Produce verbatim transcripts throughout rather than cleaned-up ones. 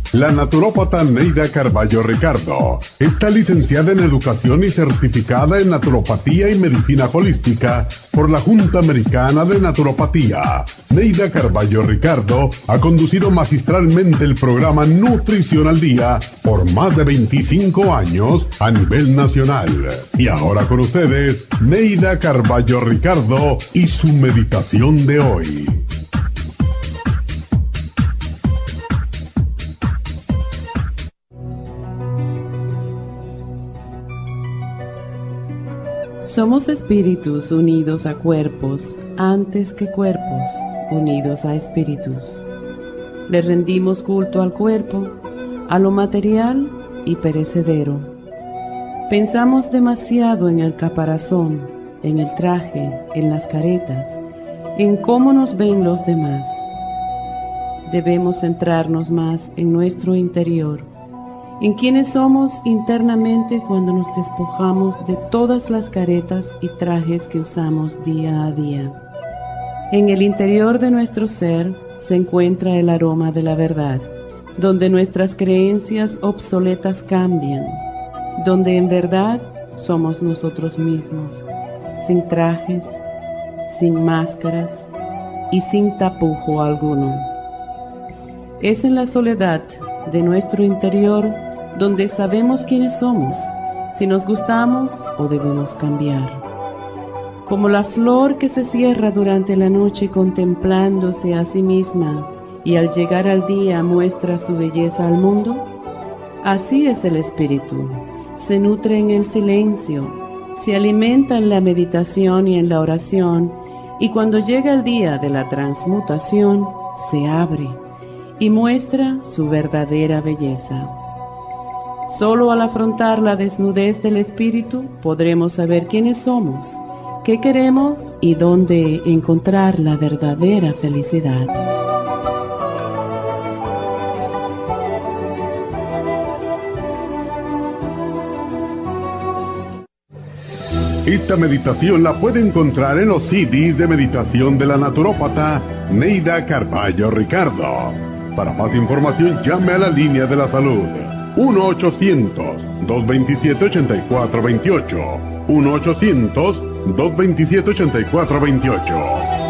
La naturópata Neida Carballo Ricardo está licenciada en Educación y certificada en Naturopatía y Medicina Holística por la Junta Americana de Naturopatía. Neida Carballo Ricardo ha conducido magistralmente el programa Nutrición al Día por más de veinticinco años a nivel nacional. Y ahora con ustedes, Neida Carballo Ricardo y su meditación de hoy. Somos espíritus unidos a cuerpos antes que cuerpos unidos a espíritus. Le rendimos culto al cuerpo, a lo material y perecedero. Pensamos demasiado en el caparazón, en el traje, en las caretas, en cómo nos ven los demás. Debemos centrarnos más en nuestro interior, en quiénes somos internamente cuando nos despojamos de todas las caretas y trajes que usamos día a día. En el interior de nuestro ser se encuentra el aroma de la verdad, donde nuestras creencias obsoletas cambian, donde en verdad somos nosotros mismos, sin trajes, sin máscaras y sin tapujo alguno. Es en la soledad de nuestro interior donde sabemos quiénes somos, si nos gustamos o debemos cambiar. Como la flor que se cierra durante la noche contemplándose a sí misma y al llegar al día muestra su belleza al mundo, así es el espíritu. Se nutre en el silencio, se alimenta en la meditación y en la oración, y cuando llega el día de la transmutación, se abre y muestra su verdadera belleza. Solo al afrontar la desnudez del espíritu podremos saber quiénes somos, qué queremos y dónde encontrar la verdadera felicidad. Esta meditación la puede encontrar en los C Ds de meditación de la naturópata Neida Carballo Ricardo. Para más información, llame a la línea de la salud uno ochocientos, dos veintisiete, ochenta y cuatro veintiocho. uno ochocientos, dos veintisiete, ochenta y cuatro veintiocho.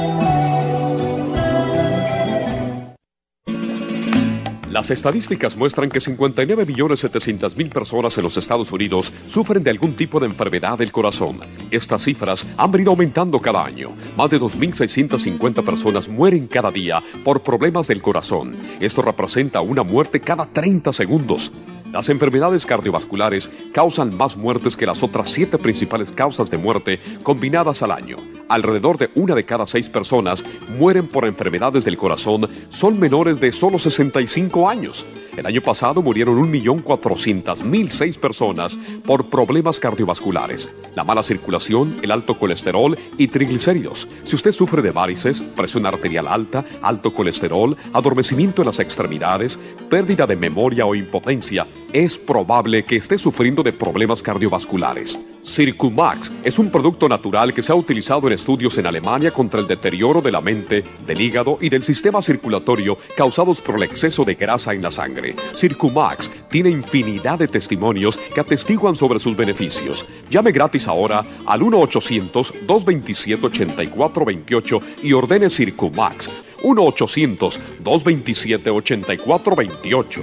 Las estadísticas muestran que cincuenta y nueve millones setecientas mil personas en los Estados Unidos sufren de algún tipo de enfermedad del corazón. Estas cifras han venido aumentando cada año. Más de dos mil seiscientas cincuenta personas mueren cada día por problemas del corazón. Esto representa una muerte cada treinta segundos. Las enfermedades cardiovasculares causan más muertes que las otras siete principales causas de muerte combinadas al año. Alrededor de una de cada seis personas mueren por enfermedades del corazón son menores de solo sesenta y cinco años. El año pasado murieron un millón cuatrocientas mil seis personas por problemas cardiovasculares, la mala circulación, el alto colesterol y triglicéridos. Si usted sufre de varices, presión arterial alta, alto colesterol, adormecimiento en las extremidades, pérdida de memoria o impotencia, es probable que esté sufriendo de problemas cardiovasculares. Circumax es un producto natural que se ha utilizado en estudios en Alemania contra el deterioro de la mente, del hígado y del sistema circulatorio causados por el exceso de grasa en la sangre. Circumax tiene infinidad de testimonios que atestiguan sobre sus beneficios. Llame gratis ahora al uno ochocientos, dos veintisiete, ochenta y cuatro veintiocho y ordene Circumax. uno ochocientos, dos veintisiete, ochenta y cuatro veintiocho.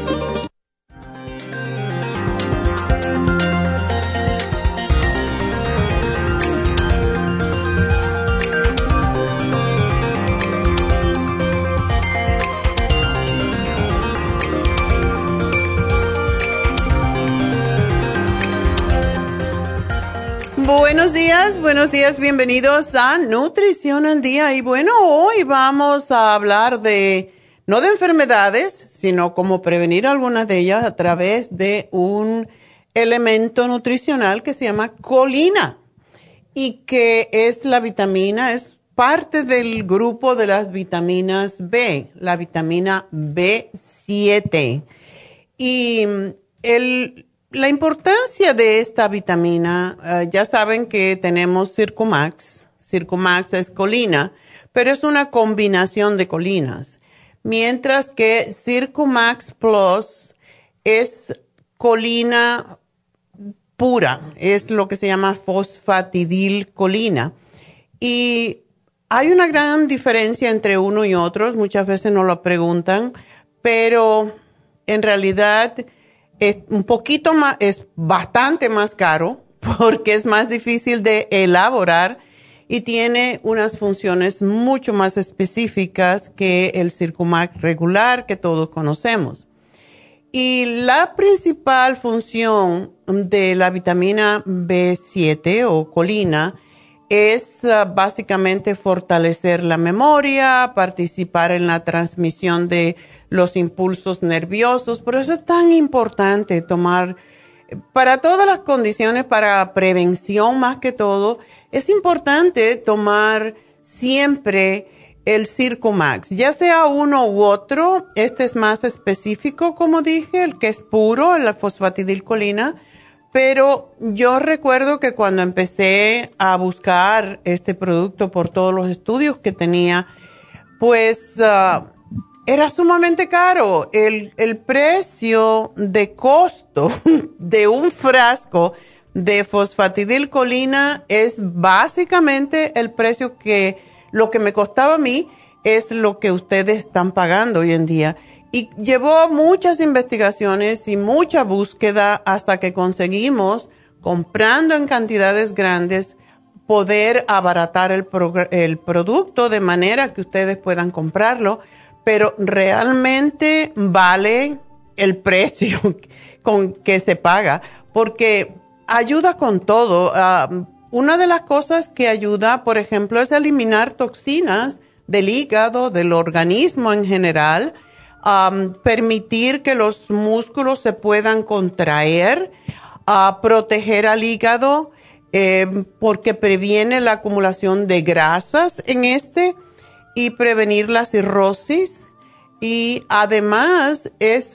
Buenos días, buenos días, bienvenidos a Nutrición al Día. Y bueno, hoy vamos a hablar de, no de enfermedades, sino cómo prevenir algunas de ellas a través de un elemento nutricional que se llama colina y que es la vitamina, es parte del grupo de las vitaminas B, la vitamina B siete. Y el... La importancia de esta vitamina, uh, ya saben que tenemos Circumax. Circumax es colina, pero es una combinación de colinas. mientras que Circumax Plus es colina pura, es lo que se llama fosfatidilcolina. Y hay una gran diferencia entre uno y otro, muchas veces nos lo preguntan, pero en realidad es un poquito más, es bastante más caro porque es más difícil de elaborar y tiene unas funciones mucho más específicas que el Circumax regular que todos conocemos. Y la principal función de la vitamina B siete o colina es uh, básicamente fortalecer la memoria, participar en la transmisión de los impulsos nerviosos. Por eso es tan importante tomar, para todas las condiciones, para prevención más que todo, es importante tomar siempre el Circumax, ya sea uno u otro. Este es más específico, como dije, el que es puro, la fosfatidilcolina. Pero yo recuerdo que cuando empecé a buscar este producto por todos los estudios que tenía, pues uh, era sumamente caro. El, el precio de costo de un frasco de fosfatidilcolina es básicamente el precio que lo que me costaba a mí es lo que ustedes están pagando hoy en día. Y llevó muchas investigaciones y mucha búsqueda hasta que conseguimos, comprando en cantidades grandes, poder abaratar el, pro- el producto de manera que ustedes puedan comprarlo. Pero realmente vale el precio con que se paga, porque ayuda con todo. Uh, una de las cosas que ayuda, por ejemplo, es eliminar toxinas del hígado, del organismo en general. Um, permitir que los músculos se puedan contraer, uh, proteger al hígado, eh, porque previene la acumulación de grasas en este y prevenir la cirrosis. Y además es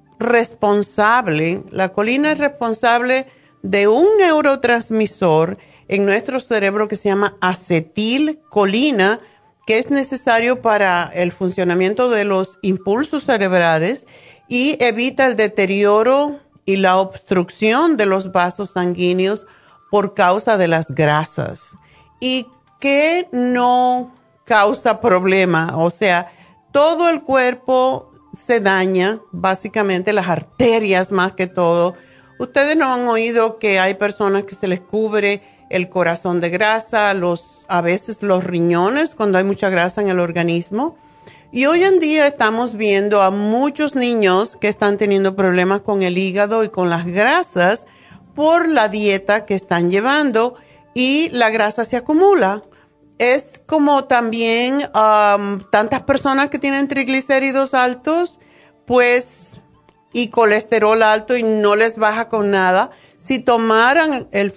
responsable, la colina es responsable de un neurotransmisor en nuestro cerebro que se llama acetilcolina, que es necesario para el funcionamiento de los impulsos cerebrales y evita el deterioro y la obstrucción de los vasos sanguíneos por causa de las grasas. ¿Y qué no causa problema? O sea, todo el cuerpo se daña, básicamente las arterias más que todo. Ustedes no han oído que hay personas que se les cubre el corazón de grasa, los, a veces los riñones cuando hay mucha grasa en el organismo. Y hoy en día estamos viendo a muchos niños que están teniendo problemas con el hígado y con las grasas por la dieta que están llevando y la grasa se acumula. Es como también um, tantas personas que tienen triglicéridos altos, pues, y colesterol alto y no les baja con nada. Si tomaran el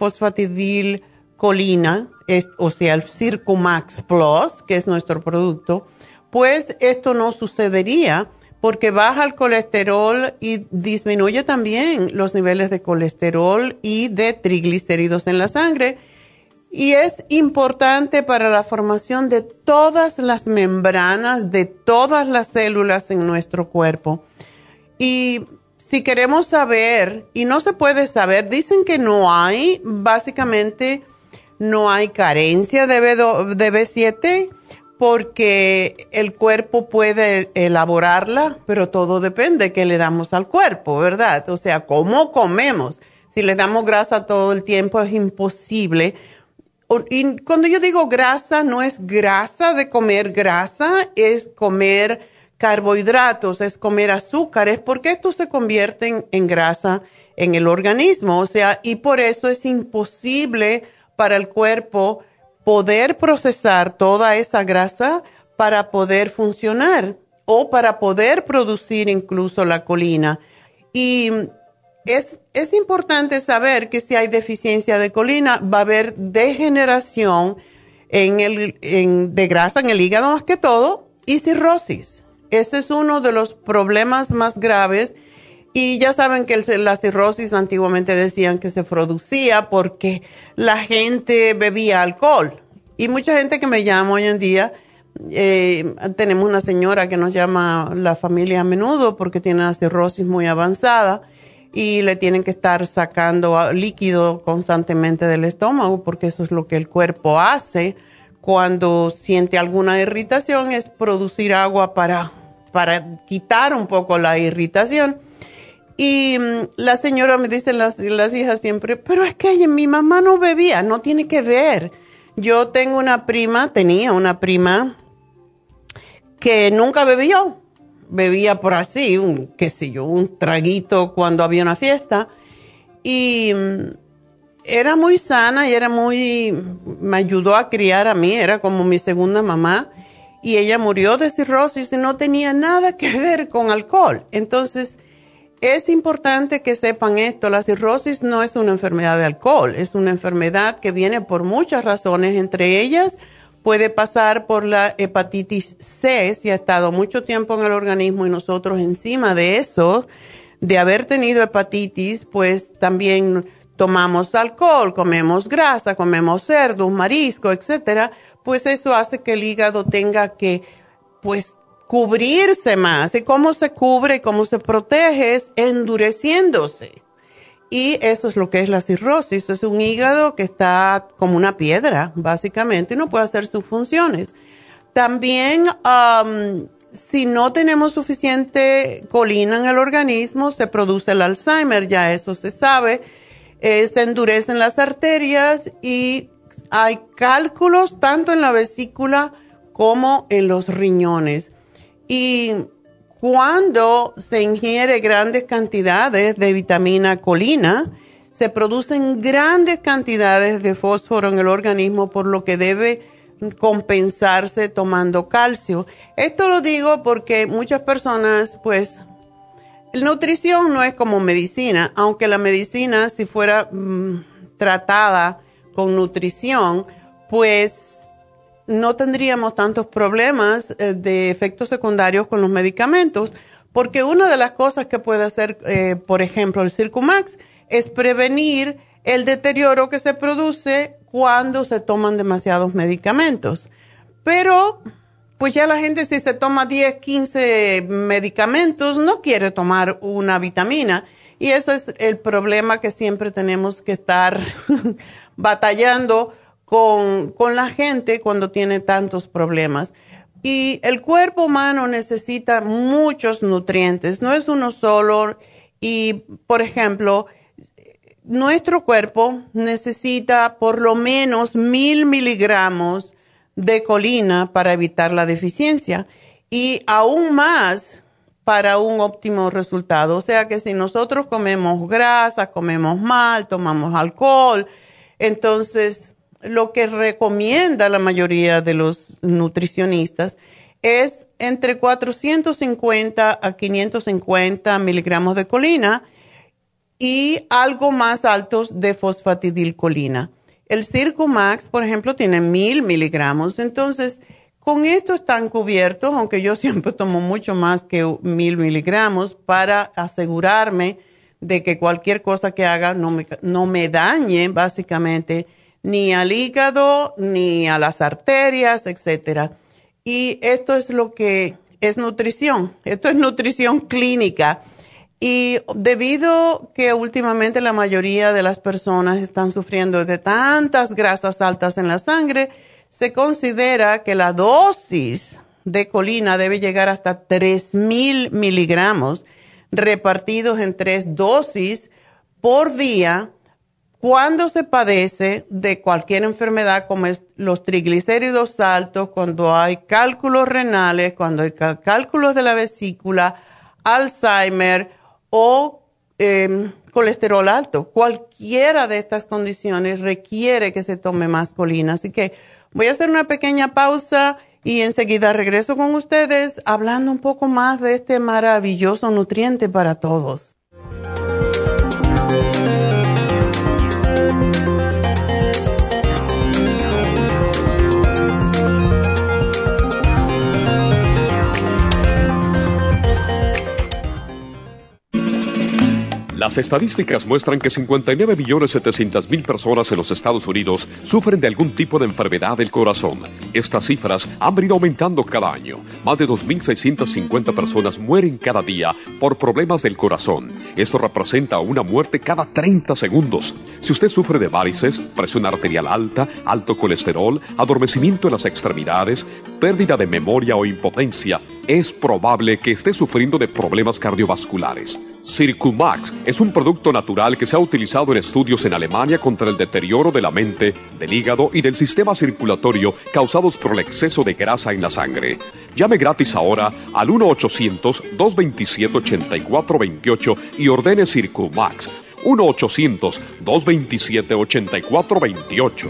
fosfatidilcolina, es, o sea, el Circumax Plus, que es nuestro producto, pues esto no sucedería porque baja el colesterol y disminuye también los niveles de colesterol y de triglicéridos en la sangre. Y es importante para la formación de todas las membranas, de todas las células en nuestro cuerpo. Y si queremos saber, y no se puede saber, dicen que no hay, básicamente no hay carencia de B siete porque el cuerpo puede elaborarla, pero todo depende de qué le damos al cuerpo, ¿verdad? O sea, cómo comemos. Si le damos grasa todo el tiempo es imposible. Y cuando yo digo grasa, no es grasa de comer grasa, es comer carbohidratos, es comer azúcares, porque esto se convierte en, en grasa en el organismo. O sea, y por eso es imposible para el cuerpo poder procesar toda esa grasa para poder funcionar o para poder producir incluso la colina. Y es, es importante saber que si hay deficiencia de colina, va a haber degeneración en el, en, de grasa en el hígado más que todo y cirrosis. Ese es uno de los problemas más graves. Y ya saben que el, la cirrosis antiguamente decían que se producía porque la gente bebía alcohol. Y mucha gente que me llama hoy en día Eh, tenemos una señora que nos llama la familia a menudo porque tiene una cirrosis muy avanzada y le tienen que estar sacando líquido constantemente del estómago porque eso es lo que el cuerpo hace cuando siente alguna irritación, es producir agua para, para quitar un poco la irritación. Y um, la señora me dice, las, las hijas siempre, pero es que mi mamá no bebía, no tiene que ver. Yo tengo una prima, tenía una prima que nunca bebió, bebía por así, un, qué sé yo, un traguito cuando había una fiesta. Y um, era muy sana y era muy, me ayudó a criar a mí, era como mi segunda mamá. Y ella murió de cirrosis y no tenía nada que ver con alcohol. Entonces, es importante que sepan esto, la cirrosis no es una enfermedad de alcohol, es una enfermedad que viene por muchas razones, entre ellas puede pasar por la hepatitis C, si ha estado mucho tiempo en el organismo y nosotros encima de eso, de haber tenido hepatitis, pues también tomamos alcohol, comemos grasa, comemos cerdo, marisco, etcétera, pues eso hace que el hígado tenga que, pues, cubrirse más. ¿Y cómo se cubre y cómo se protege? Es endureciéndose. Y eso es lo que es la cirrosis. Es un hígado que está como una piedra, básicamente, y no puede hacer sus funciones. También, um, si no tenemos suficiente colina en el organismo, se produce el Alzheimer, ya eso se sabe. Eh, se endurecen las arterias y hay cálculos tanto en la vesícula como en los riñones. Y cuando se ingiere grandes cantidades de vitamina colina, se producen grandes cantidades de fósforo en el organismo, por lo que debe compensarse tomando calcio. Esto lo digo porque muchas personas, pues, la nutrición no es como medicina, aunque la medicina, si fuera mmm, tratada con nutrición, pues no tendríamos tantos problemas eh, de efectos secundarios con los medicamentos, porque una de las cosas que puede hacer, eh, por ejemplo, el Circumax, es prevenir el deterioro que se produce cuando se toman demasiados medicamentos. Pero, pues ya la gente, si se toma diez, quince medicamentos, no quiere tomar una vitamina. Y eso es el problema que siempre tenemos que estar batallando Con, con la gente cuando tiene tantos problemas. Y el cuerpo humano necesita muchos nutrientes, no es uno solo. Y, por ejemplo, nuestro cuerpo necesita por lo menos mil miligramos de colina para evitar la deficiencia y aún más para un óptimo resultado. O sea que si nosotros comemos grasa, comemos mal, tomamos alcohol, entonces lo que recomienda la mayoría de los nutricionistas es entre cuatrocientos cincuenta a quinientos cincuenta miligramos de colina y algo más altos de fosfatidilcolina. El Circumax, por ejemplo, tiene mil miligramos. Entonces, con esto están cubiertos, aunque yo siempre tomo mucho más que mil miligramos para asegurarme de que cualquier cosa que haga no me, no me dañe, básicamente, ni al hígado, ni a las arterias, etcétera. Y esto es lo que es nutrición. Esto es nutrición clínica. Y debido que últimamente la mayoría de las personas están sufriendo de tantas grasas altas en la sangre, se considera que la dosis de colina debe llegar hasta tres mil miligramos repartidos en tres dosis por día cuando se padece de cualquier enfermedad como es los triglicéridos altos, cuando hay cálculos renales, cuando hay cálculos de la vesícula, Alzheimer o eh, colesterol alto. Cualquiera de estas condiciones requiere que se tome más colina. Así que voy a hacer una pequeña pausa y enseguida regreso con ustedes hablando un poco más de este maravilloso nutriente para todos. Las estadísticas muestran que cincuenta y nueve millones setecientas mil personas en los Estados Unidos sufren de algún tipo de enfermedad del corazón. Estas cifras han venido aumentando cada año. Más de dos mil seiscientas cincuenta personas mueren cada día por problemas del corazón. Esto representa una muerte cada treinta segundos. Si usted sufre de varices, presión arterial alta, alto colesterol, adormecimiento en las extremidades, pérdida de memoria o impotencia, es probable que esté sufriendo de problemas cardiovasculares. Circumax es un producto natural que se ha utilizado en estudios en Alemania contra el deterioro de la mente, del hígado y del sistema circulatorio causados por el exceso de grasa en la sangre. Llame gratis ahora al uno ochocientos, dos veintisiete, ochenta y cuatro veintiocho y ordene Circumax. uno ochocientos, dos veintisiete, ochenta y cuatro veintiocho.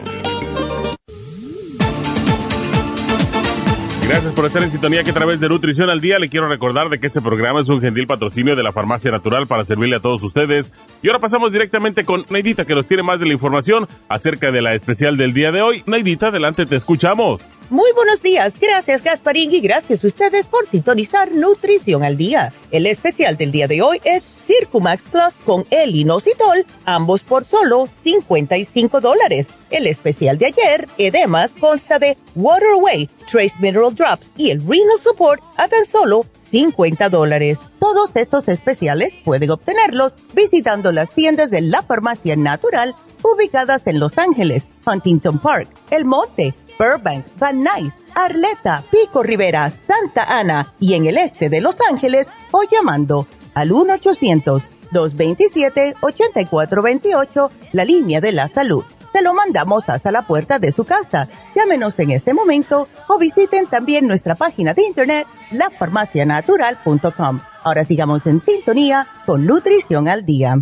Gracias por estar en sintonía que a través de Nutrición al Día le quiero recordar de que este programa es un gentil patrocinio de la Farmacia Natural para servirle a todos ustedes. Y ahora pasamos directamente con Neidita, que nos tiene más de la información acerca de la especial del día de hoy. Neidita, adelante, te escuchamos. Muy buenos días, gracias Gasparín y gracias a ustedes por sintonizar Nutrición al Día. El especial del día de hoy es Circumax Plus con L-Inositol, ambos por solo cincuenta y cinco dólares. El especial de ayer, Edemas, consta de Waterway, Trace Mineral Drops y el Renal Support a tan solo cincuenta dólares. Todos estos especiales pueden obtenerlos visitando las tiendas de la Farmacia Natural ubicadas en Los Ángeles, Huntington Park, El Monte, Burbank, Van Nuys, Arleta, Pico Rivera, Santa Ana y en el este de Los Ángeles o llamando al uno ochocientos, dos veintisiete, ochenta y cuatro veintiocho, la línea de la salud. Se lo mandamos hasta la puerta de su casa. Llámenos en este momento o visiten también nuestra página de internet, la farmacia natural punto com. Ahora sigamos en sintonía con Nutrición al Día.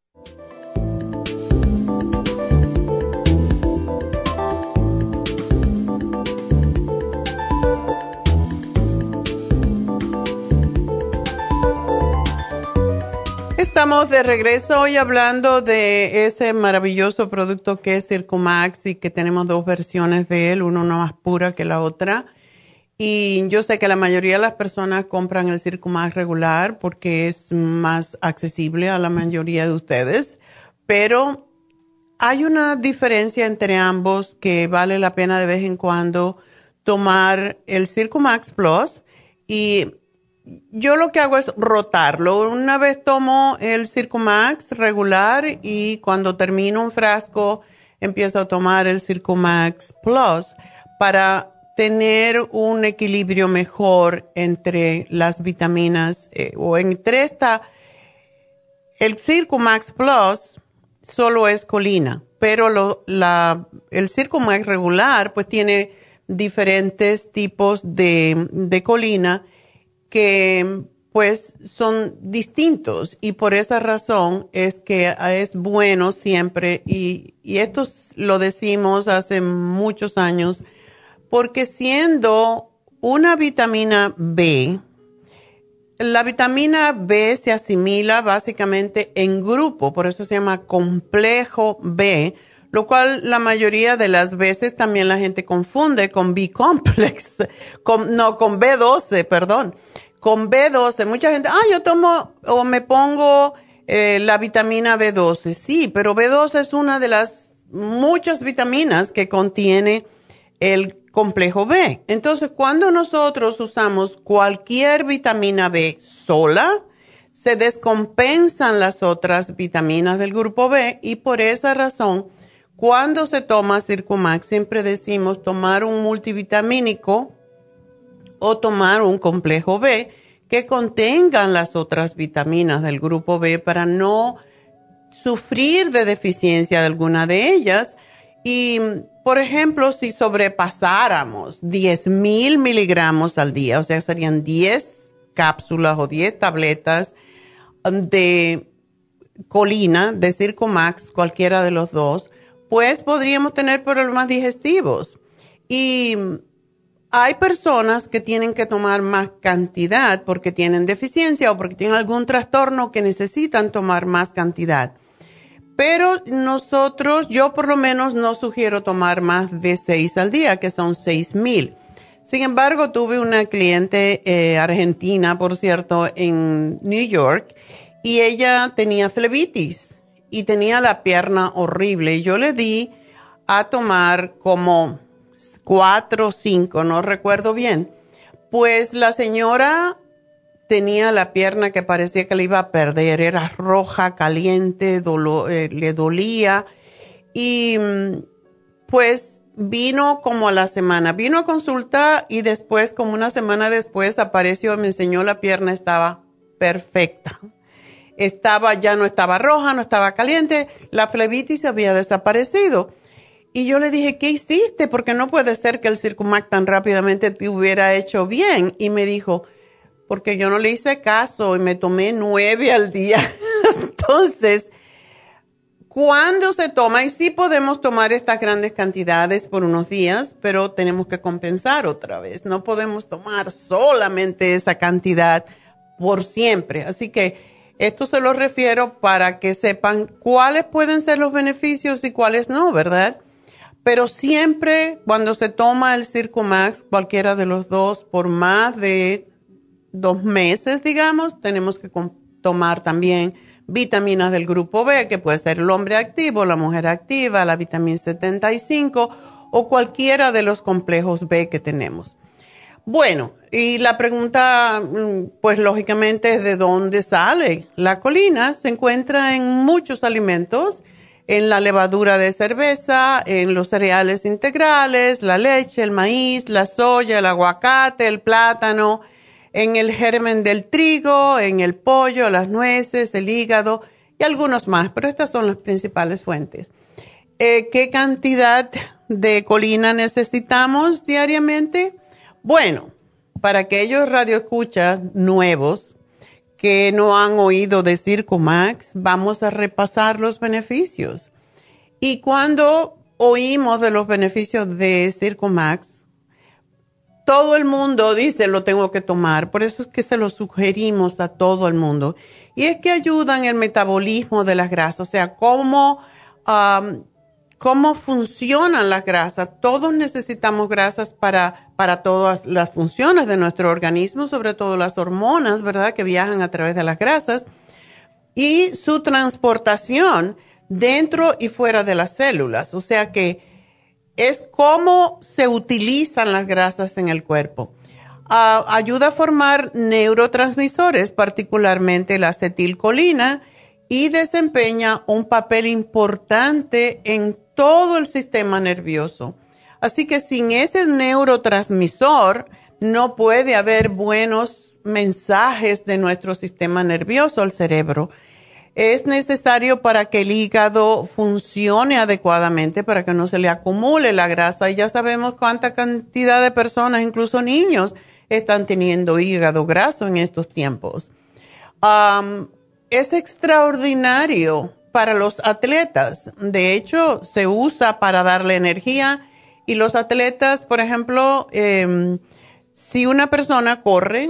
Estamos de regreso hoy hablando de ese maravilloso producto que es Circumax y que tenemos dos versiones de él, una más pura que la otra. Y yo sé que la mayoría de las personas compran el Circumax regular porque es más accesible a la mayoría de ustedes, pero hay una diferencia entre ambos que vale la pena de vez en cuando tomar el Circumax Plus y yo lo que hago es rotarlo. Una vez tomo el Circumax regular y cuando termino un frasco empiezo a tomar el Circumax Plus para tener un equilibrio mejor entre las vitaminas eh, o entre esta. El Circumax Plus solo es colina, pero lo, la, el Circumax regular pues tiene diferentes tipos de, de colina que pues son distintos y por esa razón es que es bueno siempre, y, y esto lo decimos hace muchos años, porque siendo una vitamina B, la vitamina B se asimila básicamente en grupo, por eso se llama complejo B, lo cual la mayoría de las veces también la gente confunde con B-complex, con, no, con B doce, perdón. Con B doce, mucha gente, ah, yo tomo o me pongo eh, la vitamina B doce. Sí, pero B doce es una de las muchas vitaminas que contiene el complejo B. Entonces, cuando nosotros usamos cualquier vitamina B sola, se descompensan las otras vitaminas del grupo B y por esa razón, cuando se toma Circumax, siempre decimos tomar un multivitamínico o tomar un complejo B que contengan las otras vitaminas del grupo B para no sufrir de deficiencia de alguna de ellas. Y, por ejemplo, si sobrepasáramos diez mil miligramos al día, o sea, serían diez cápsulas o diez tabletas de colina, de Circumax, cualquiera de los dos, pues podríamos tener problemas digestivos. Y hay personas que tienen que tomar más cantidad porque tienen deficiencia o porque tienen algún trastorno que necesitan tomar más cantidad. Pero nosotros, yo por lo menos no sugiero tomar más de seis al día, que son seis mil. Sin embargo, tuve una cliente eh, argentina, por cierto, en New York, y ella tenía flebitis y tenía la pierna horrible. Y yo le di a tomar como cuatro o cinco, no recuerdo bien. Pues la señora tenía la pierna que parecía que le iba a perder, era roja, caliente, dolo, eh, le dolía. Y pues vino como a la semana, vino a consulta y después, como una semana después, apareció y me enseñó la pierna, estaba perfecta. Estaba, ya no estaba roja, no estaba caliente, la flebitis había desaparecido. Y yo le dije, ¿qué hiciste? Porque no puede ser que el Circumax tan rápidamente te hubiera hecho bien. Y me dijo, porque yo no le hice caso y me tomé nueve al día. Entonces, cuando se toma, y sí podemos tomar estas grandes cantidades por unos días, pero tenemos que compensar otra vez. No podemos tomar solamente esa cantidad por siempre. Así que esto se lo refiero para que sepan cuáles pueden ser los beneficios y cuáles no, ¿verdad? Pero siempre cuando se toma el Circumax, cualquiera de los dos, por más de dos meses, digamos, tenemos que tomar también vitaminas del grupo B, que puede ser el hombre activo, la mujer activa, la vitamina setenta y cinco o cualquiera de los complejos B que tenemos. Bueno, y la pregunta, pues lógicamente, es de dónde sale. La colina se encuentra en muchos alimentos, en la levadura de cerveza, en los cereales integrales, la leche, el maíz, la soya, el aguacate, el plátano, en el germen del trigo, en el pollo, las nueces, el hígado y algunos más, pero estas son las principales fuentes. Eh, ¿Qué cantidad de colina necesitamos diariamente? Bueno, para aquellos radioescuchas nuevos que no han oído de Circumax, vamos a repasar los beneficios. Y cuando oímos de los beneficios de Circumax, todo el mundo dice, lo tengo que tomar. Por eso es que se lo sugerimos a todo el mundo. Y es que ayudan el metabolismo de las grasas, o sea, cómo, um, cómo funcionan las grasas. Todos necesitamos grasas para, para todas las funciones de nuestro organismo, sobre todo las hormonas, ¿verdad?, que viajan a través de las grasas. Y su transportación dentro y fuera de las células. O sea que es cómo se utilizan las grasas en el cuerpo. Uh, ayuda a formar neurotransmisores, particularmente la acetilcolina, y desempeña un papel importante en todo el sistema nervioso. Así que sin ese neurotransmisor no puede haber buenos mensajes de nuestro sistema nervioso al cerebro. Es necesario para que el hígado funcione adecuadamente, para que no se le acumule la grasa. Y ya sabemos cuánta cantidad de personas, incluso niños, están teniendo hígado graso en estos tiempos. Um, es extraordinario para los atletas. De hecho, se usa para darle energía. Y los atletas, por ejemplo, eh, si una persona corre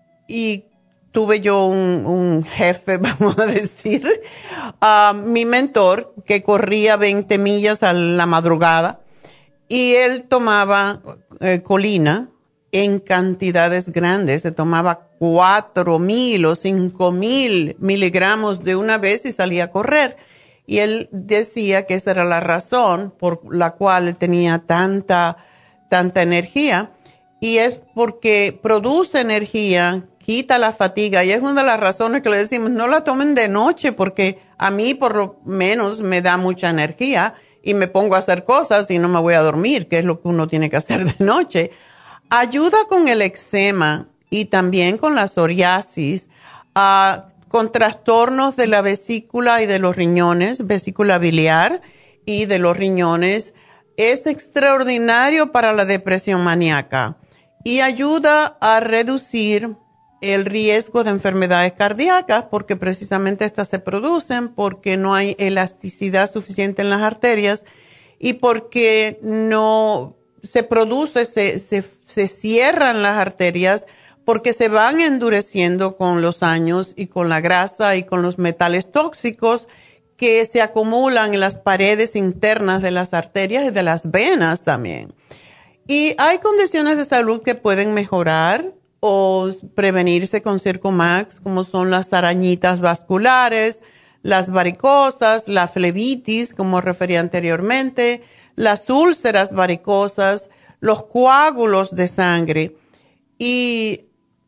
y tuve yo un, un jefe, vamos a decir, uh, mi mentor, que corría veinte millas a la madrugada, y él tomaba eh, colina en cantidades grandes. Se tomaba cuatro mil o cinco mil miligramos de una vez y salía a correr. Y él decía que esa era la razón por la cual él tenía tanta, tanta energía. Y es porque produce energía, quita la fatiga, y es una de las razones que le decimos, no la tomen de noche, porque a mí por lo menos me da mucha energía y me pongo a hacer cosas y no me voy a dormir, que es lo que uno tiene que hacer de noche. Ayuda con el eczema y también con la psoriasis, uh, con trastornos de la vesícula y de los riñones, vesícula biliar y de los riñones. Es extraordinario para la depresión maníaca y ayuda a reducir el riesgo de enfermedades cardíacas, porque precisamente estas se producen porque no hay elasticidad suficiente en las arterias y porque no se produce, se, se, se cierran las arterias porque se van endureciendo con los años y con la grasa y con los metales tóxicos que se acumulan en las paredes internas de las arterias y de las venas también. Y hay condiciones de salud que pueden mejorar o prevenirse con Circumax, como son las arañitas vasculares, las varicosas, la flebitis, como refería anteriormente, las úlceras varicosas, los coágulos de sangre. Y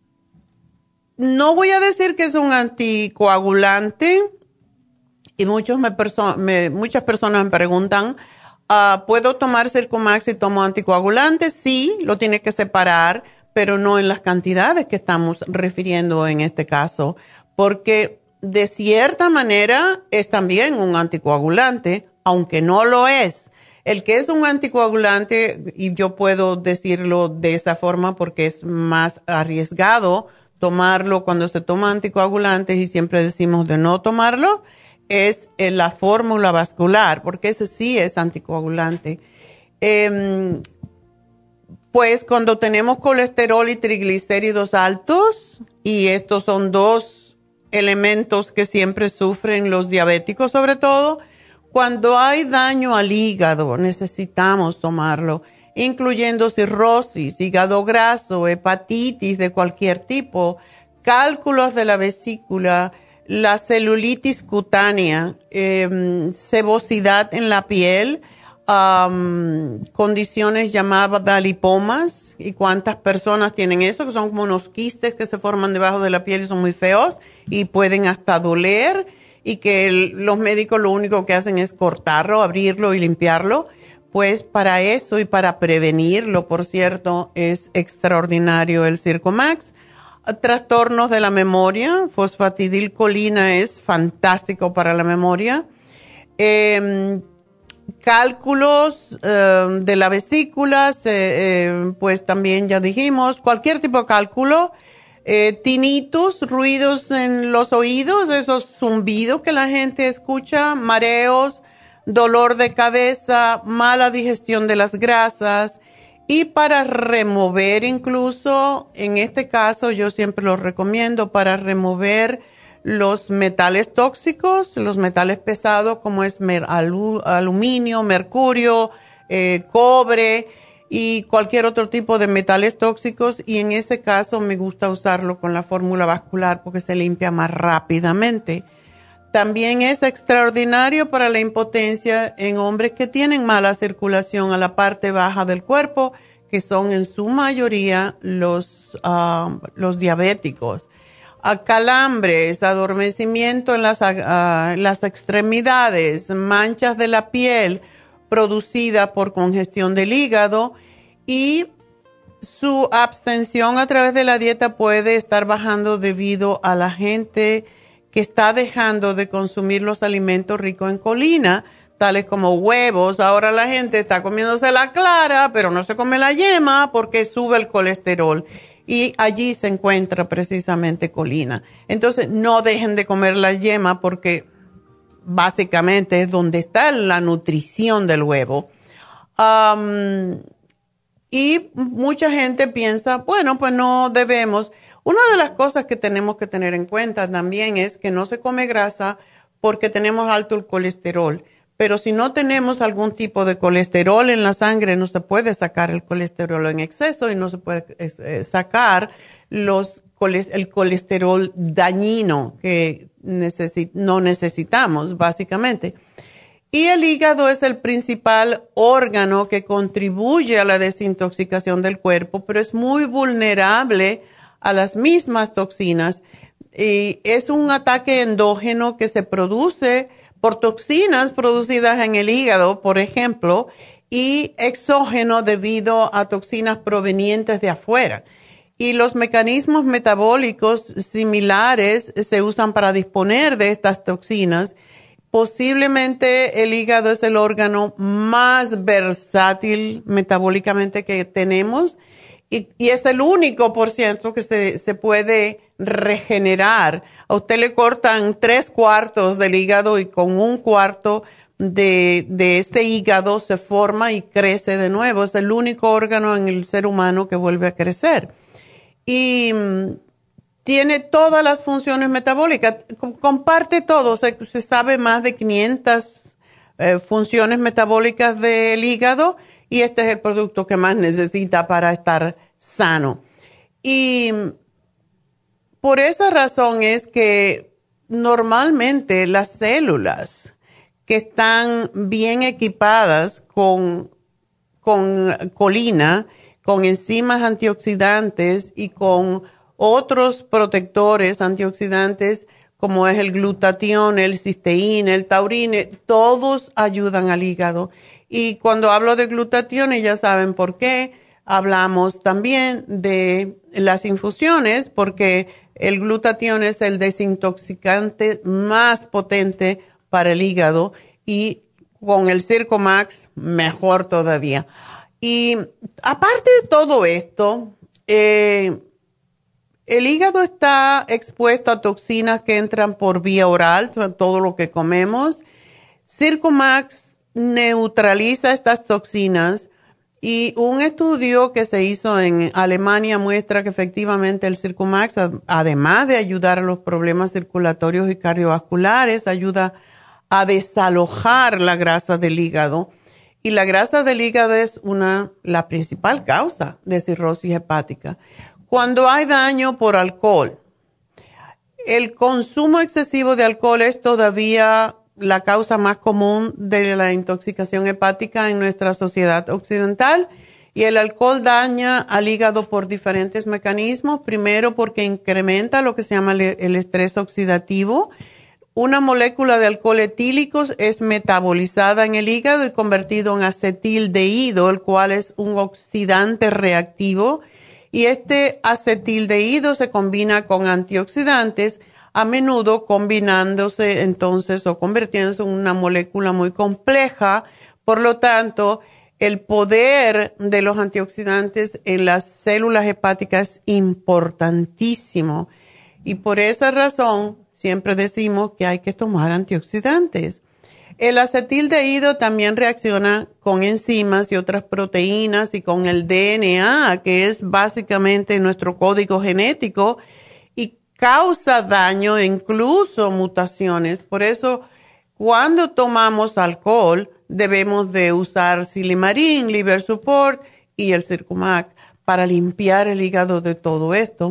no voy a decir que es un anticoagulante, y muchos me perso- me, muchas personas me preguntan, uh, ¿puedo tomar Circumax y tomo anticoagulantes? Sí, lo tiene que separar, pero no en las cantidades que estamos refiriendo en este caso, porque de cierta manera es también un anticoagulante, aunque no lo es. El que es un anticoagulante, y yo puedo decirlo de esa forma porque es más arriesgado tomarlo cuando se toma anticoagulantes, y siempre decimos de no tomarlo, es en la fórmula vascular, porque ese sí es anticoagulante. Eh, pues cuando tenemos colesterol y triglicéridos altos, y estos son dos elementos que siempre sufren los diabéticos sobre todo, cuando hay daño al hígado necesitamos tomarlo, incluyendo cirrosis, hígado graso, hepatitis de cualquier tipo, cálculos de la vesícula, la celulitis cutánea, eh, sebosidad en la piel, um, condiciones llamadas lipomas. ¿Y cuántas personas tienen eso? Que son como unos quistes que se forman debajo de la piel y son muy feos y pueden hasta doler, y que el, los médicos lo único que hacen es cortarlo, abrirlo y limpiarlo. Pues para eso y para prevenirlo, por cierto, es extraordinario el Circumax. Trastornos de la memoria, fosfatidilcolina es fantástico para la memoria. Eh, cálculos eh, de la vesícula, eh, eh, pues también ya dijimos, cualquier tipo de cálculo. Eh, tinnitus, ruidos en los oídos, esos zumbidos que la gente escucha, mareos, dolor de cabeza, mala digestión de las grasas. Y para remover incluso, en este caso yo siempre lo recomiendo para remover los metales tóxicos, los metales pesados como es mer- alu- aluminio, mercurio, eh, cobre y cualquier otro tipo de metales tóxicos. Y en ese caso me gusta usarlo con la fórmula vascular porque se limpia más rápidamente. También es extraordinario para la impotencia en hombres que tienen mala circulación a la parte baja del cuerpo, que son en su mayoría los, uh, los diabéticos. A calambres, adormecimiento en las, uh, las extremidades, manchas de la piel producida por congestión del hígado, y su abstención a través de la dieta puede estar bajando debido a la gente que está dejando de consumir los alimentos ricos en colina, tales como huevos. Ahora la gente está comiéndose la clara, pero no se come la yema porque sube el colesterol. Y allí se encuentra precisamente colina. Entonces, no dejen de comer la yema porque básicamente es donde está la nutrición del huevo. Um, y mucha gente piensa, bueno, pues no debemos. Una de las cosas que tenemos que tener en cuenta también es que no se come grasa porque tenemos alto el colesterol. Pero si no tenemos algún tipo de colesterol en la sangre, no se puede sacar el colesterol en exceso y no se puede eh, sacar los, el colesterol dañino que necesi- no necesitamos, básicamente. Y el hígado es el principal órgano que contribuye a la desintoxicación del cuerpo, pero es muy vulnerable a las mismas toxinas. Y es un ataque endógeno que se produce por toxinas producidas en el hígado, por ejemplo, y exógeno debido a toxinas provenientes de afuera. Y los mecanismos metabólicos similares se usan para disponer de estas toxinas. Posiblemente el hígado es el órgano más versátil metabólicamente que tenemos y, y es el único, por cierto, que se, se puede regenerar. A usted le cortan tres cuartos del hígado y con un cuarto de, de este hígado se forma y crece de nuevo. Es el único órgano en el ser humano que vuelve a crecer. Y tiene todas las funciones metabólicas, comparte todo, se, se sabe más de quinientas eh, funciones metabólicas del hígado y este es el producto que más necesita para estar sano. Y por esa razón es que normalmente las células que están bien equipadas con, con colina, con enzimas antioxidantes y con otros protectores antioxidantes, como es el glutatión, el cisteína, el taurine, todos ayudan al hígado. Y cuando hablo de glutatión, ya saben por qué. Hablamos también de las infusiones, porque el glutatión es el desintoxicante más potente para el hígado y con el Circumax mejor todavía. Y aparte de todo esto, eh, el hígado está expuesto a toxinas que entran por vía oral, todo lo que comemos. Circumax neutraliza estas toxinas y un estudio que se hizo en Alemania muestra que efectivamente el Circumax, además de ayudar a los problemas circulatorios y cardiovasculares, ayuda a desalojar la grasa del hígado. Y la grasa del hígado es una, la principal causa de cirrosis hepática. Cuando hay daño por alcohol, el consumo excesivo de alcohol es todavía la causa más común de la intoxicación hepática en nuestra sociedad occidental, y el alcohol daña al hígado por diferentes mecanismos. Primero, porque incrementa lo que se llama el estrés oxidativo. Una molécula de alcohol etílico es metabolizada en el hígado y convertido en acetildehído, el cual es un oxidante reactivo. Y este acetildehído se combina con antioxidantes, a menudo combinándose entonces o convirtiéndose en una molécula muy compleja. Por lo tanto, el poder de los antioxidantes en las células hepáticas es importantísimo. Y por esa razón, siempre decimos que hay que tomar antioxidantes. El acetildehído también reacciona con enzimas y otras proteínas y con el D N A, que es básicamente nuestro código genético, y causa daño e incluso mutaciones. Por eso, cuando tomamos alcohol, debemos de usar Silimarín, Liver Support y el Circumax para limpiar el hígado de todo esto.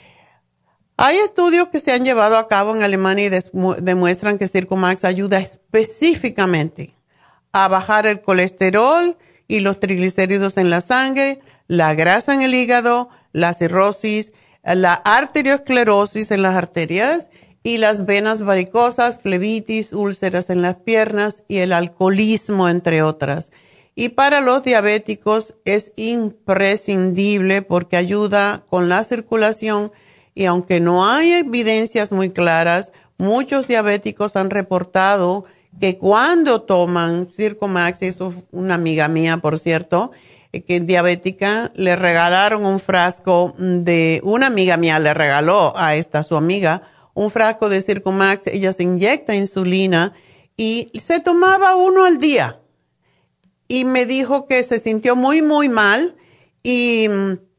Hay estudios que se han llevado a cabo en Alemania y demuestran que Circumax ayuda específicamente a bajar el colesterol y los triglicéridos en la sangre, la grasa en el hígado, la cirrosis, la arteriosclerosis en las arterias y las venas varicosas, flebitis, úlceras en las piernas y el alcoholismo, entre otras. Y para los diabéticos es imprescindible porque ayuda con la circulación. Y aunque no hay evidencias muy claras, muchos diabéticos han reportado que cuando toman Circumax, y eso es una amiga mía, por cierto, que es diabética, le regalaron un frasco de, una amiga mía le regaló a esta su amiga un frasco de Circumax. Ella se inyecta insulina y se tomaba uno al día. Y me dijo que se sintió muy, muy mal y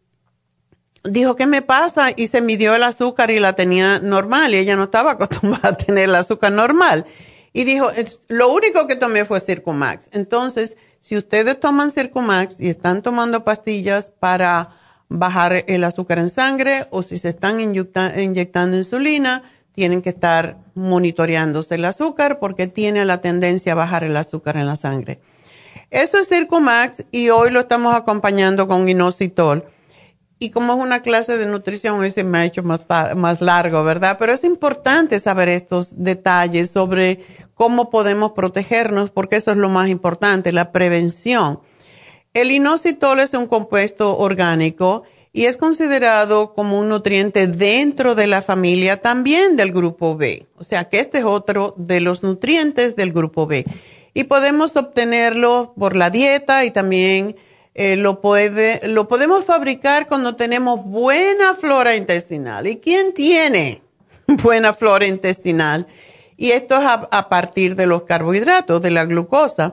dijo, ¿qué me pasa? Y se midió el azúcar y la tenía normal. Y ella no estaba acostumbrada a tener el azúcar normal. Y dijo, lo único que tomé fue Circumax. Entonces, si ustedes toman Circumax y están tomando pastillas para bajar el azúcar en sangre, o si se están inyecta, inyectando insulina, tienen que estar monitoreándose el azúcar porque tiene la tendencia a bajar el azúcar en la sangre. Eso es Circumax y hoy lo estamos acompañando con inositol. Y como es una clase de nutrición, hoy se me ha hecho más, más largo, ¿verdad? Pero es importante saber estos detalles sobre cómo podemos protegernos, porque eso es lo más importante, la prevención. El inositol es un compuesto orgánico y es considerado como un nutriente dentro de la familia también del grupo B. O sea que este es otro de los nutrientes del grupo B. Y podemos obtenerlo por la dieta y también Eh, lo, puede, lo podemos fabricar cuando tenemos buena flora intestinal. ¿Y quién tiene buena flora intestinal? Y esto es a, a partir de los carbohidratos, de la glucosa.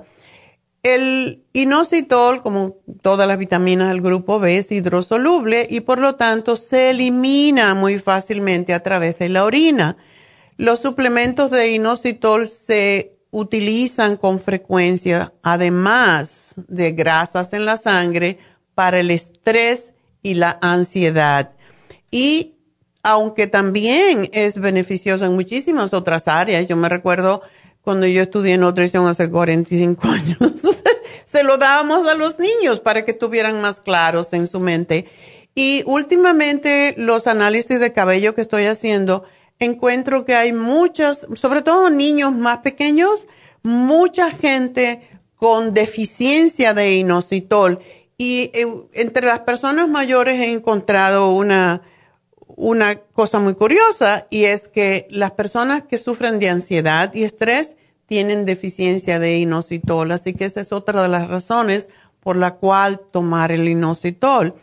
El inositol, como todas las vitaminas del grupo B, es hidrosoluble y por lo tanto se elimina muy fácilmente a través de la orina. Los suplementos de inositol se utilizan con frecuencia, además de grasas en la sangre, para el estrés y la ansiedad. y aunque también es beneficioso en muchísimas otras áreas. Yo me recuerdo cuando yo estudié nutrición hace cuarenta y cinco años, se lo dábamos a los niños para que estuvieran más claros en su mente. Y últimamente los análisis de cabello que estoy haciendo, encuentro que hay muchas, sobre todo niños más pequeños, mucha gente con deficiencia de inositol. Y eh, entre las personas mayores he encontrado una, una cosa muy curiosa, y es que las personas que sufren de ansiedad y estrés tienen deficiencia de inositol. Así que esa es otra de las razones por la cual tomar el inositol.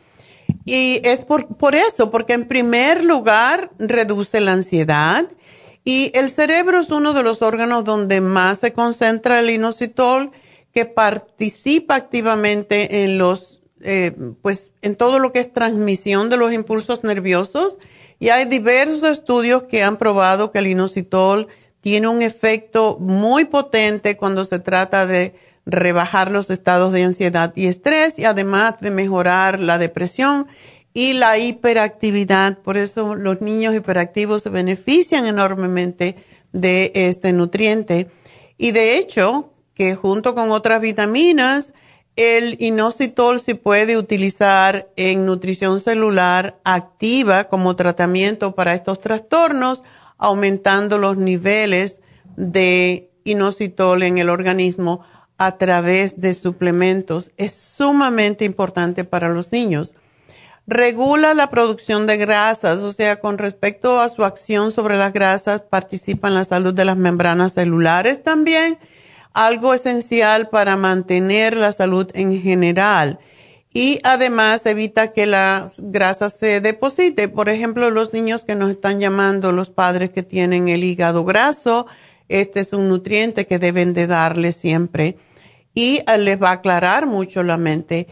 Y es por, por eso, porque en primer lugar reduce la ansiedad, y el cerebro es uno de los órganos donde más se concentra el inositol, que participa activamente en los, eh, pues, en todo lo que es transmisión de los impulsos nerviosos. Y hay diversos estudios que han probado que el inositol tiene un efecto muy potente cuando se trata de rebajar los estados de ansiedad y estrés, y además de mejorar la depresión y la hiperactividad. Por eso los niños hiperactivos se benefician enormemente de este nutriente. Y de hecho, que junto con otras vitaminas, el inositol se puede utilizar en nutrición celular activa como tratamiento para estos trastornos, aumentando los niveles de inositol en el organismo a través de suplementos. Es sumamente importante para los niños. Regula la producción de grasas, o sea, con respecto a su acción sobre las grasas, participa en la salud de las membranas celulares también, algo esencial para mantener la salud en general. Y además evita que la grasa se deposite. Por ejemplo, los niños que nos están llamando, los padres que tienen el hígado graso, este es un nutriente que deben de darle siempre. Y les va a aclarar mucho la mente.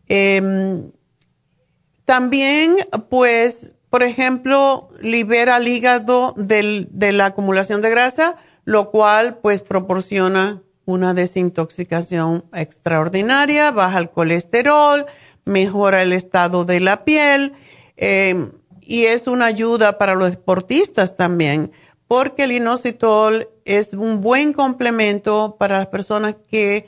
Eh, también, pues, por ejemplo, libera el hígado del, de la acumulación de grasa, lo cual, pues, proporciona una desintoxicación extraordinaria, baja el colesterol, mejora el estado de la piel, eh, y es una ayuda para los deportistas también, porque el inositol es un buen complemento para las personas que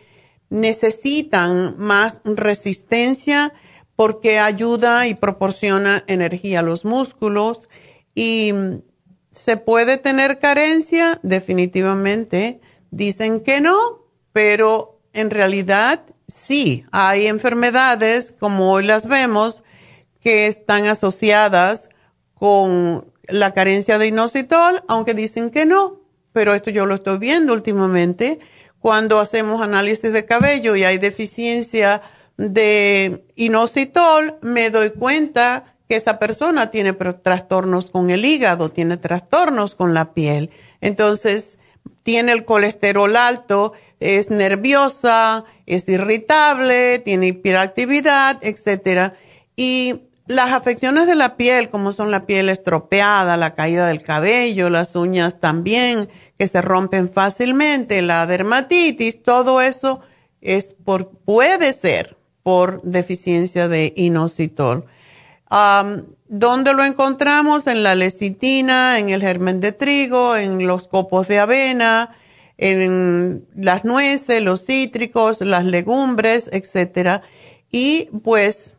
necesitan más resistencia, porque ayuda y proporciona energía a los músculos. Y se puede tener carencia, definitivamente. Dicen que no, pero en realidad sí. Hay enfermedades, como hoy las vemos, que están asociadas con la carencia de inositol, aunque dicen que no. Pero esto yo lo estoy viendo últimamente. Cuando hacemos análisis de cabello y hay deficiencia de inositol, me doy cuenta que esa persona tiene trastornos con el hígado, tiene trastornos con la piel. Entonces, tiene el colesterol alto, es nerviosa, es irritable, tiene hiperactividad, etcétera. Y las afecciones de la piel, como son la piel estropeada, la caída del cabello, las uñas también, que se rompen fácilmente, la dermatitis, todo eso es por, puede ser por deficiencia de inositol. Um, ¿Dónde lo encontramos? En la lecitina, en el germen de trigo, en los copos de avena, en las nueces, los cítricos, las legumbres, etcétera. Y pues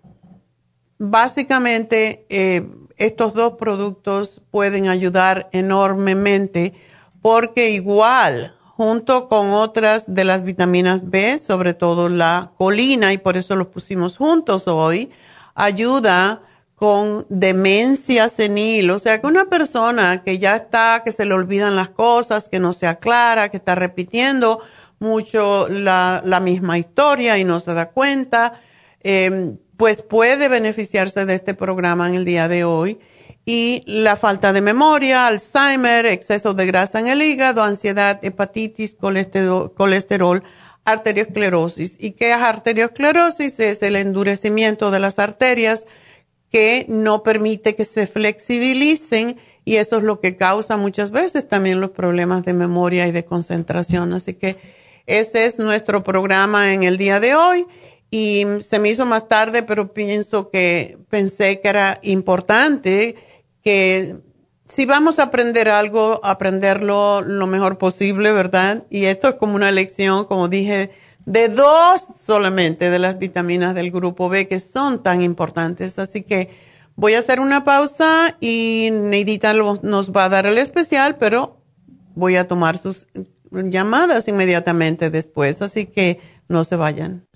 básicamente eh, estos dos productos pueden ayudar enormemente, porque igual, junto con otras de las vitaminas B, sobre todo la colina, y por eso los pusimos juntos hoy, ayuda con demencia senil. O sea, que una persona que ya está, que se le olvidan las cosas, que no se aclara, que está repitiendo mucho la, la misma historia y no se da cuenta, eh, pues puede beneficiarse de este programa en el día de hoy. Y la falta de memoria, Alzheimer, exceso de grasa en el hígado, ansiedad, hepatitis, colesterol, colesterol, arteriosclerosis. ¿Y qué es arteriosclerosis? Es el endurecimiento de las arterias que no permite que se flexibilicen, y eso es lo que causa muchas veces también los problemas de memoria y de concentración. Así que ese es nuestro programa en el día de hoy. y se me hizo más tarde, pero pienso que pensé que era importante que si vamos a aprender algo, aprenderlo lo mejor posible, ¿verdad? Y esto es como una lección, como dije, de dos solamente de las vitaminas del grupo B que son tan importantes. Así que voy a hacer una pausa y Neidita nos va a dar el especial, pero voy a tomar sus llamadas inmediatamente después, así que no se vayan.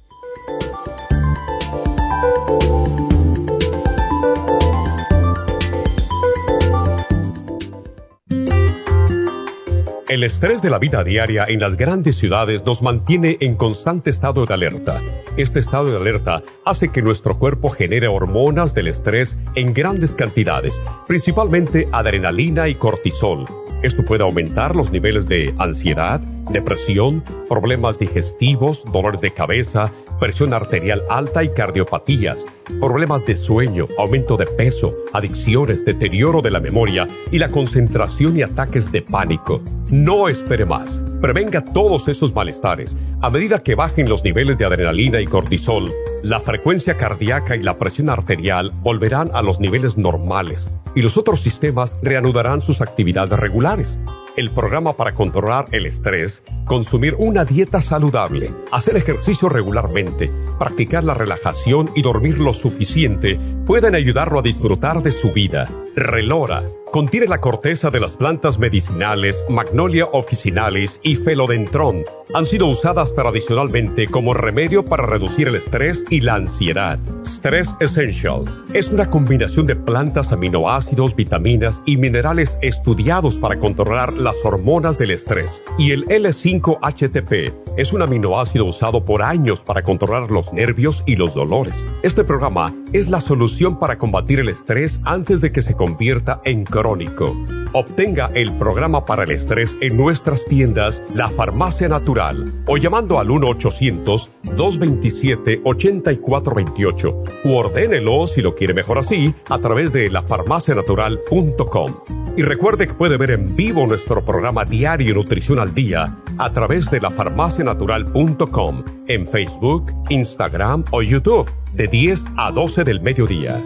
El estrés de la vida diaria en las grandes ciudades nos mantiene en constante estado de alerta. Este estado de alerta hace que nuestro cuerpo genere hormonas del estrés en grandes cantidades, principalmente adrenalina y cortisol. Esto puede aumentar los niveles de ansiedad, depresión, problemas digestivos, dolores de cabeza, presión arterial alta y cardiopatías, problemas de sueño, aumento de peso, adicciones, deterioro de la memoria y la concentración y ataques de pánico. No espere más. Prevenga todos esos malestares. A medida que bajen los niveles de adrenalina y cortisol, la frecuencia cardíaca y la presión arterial volverán a los niveles normales y los otros sistemas reanudarán sus actividades regulares. El programa para controlar el estrés, consumir una dieta saludable, hacer ejercicio regularmente, practicar la relajación y dormir lo suficiente pueden ayudarlo a disfrutar de su vida. Relora contiene la corteza de las plantas medicinales Magnolia officinalis y Philodendron. Han sido usadas tradicionalmente como remedio para reducir el estrés y la ansiedad. Stress Essential es una combinación de plantas, aminoácidos, vitaminas y minerales estudiados para controlar las hormonas del estrés. Y el L cinco H T P es un aminoácido usado por años para controlar los nervios y los dolores. Este programa es la solución para combatir el estrés antes de que se convierta en crónico. Obtenga el programa para el estrés en nuestras tiendas La Farmacia Natural o llamando al uno ochocientos, dos veintisiete, ochenta y cuatro veintiocho o ordénelo, si lo quiere mejor así, a través de la farmacia natural punto com. Y recuerde que puede ver en vivo nuestro programa diario Nutrición al Día a través de la farmacia natural punto com en Facebook, Instagram o YouTube de diez a doce del mediodía.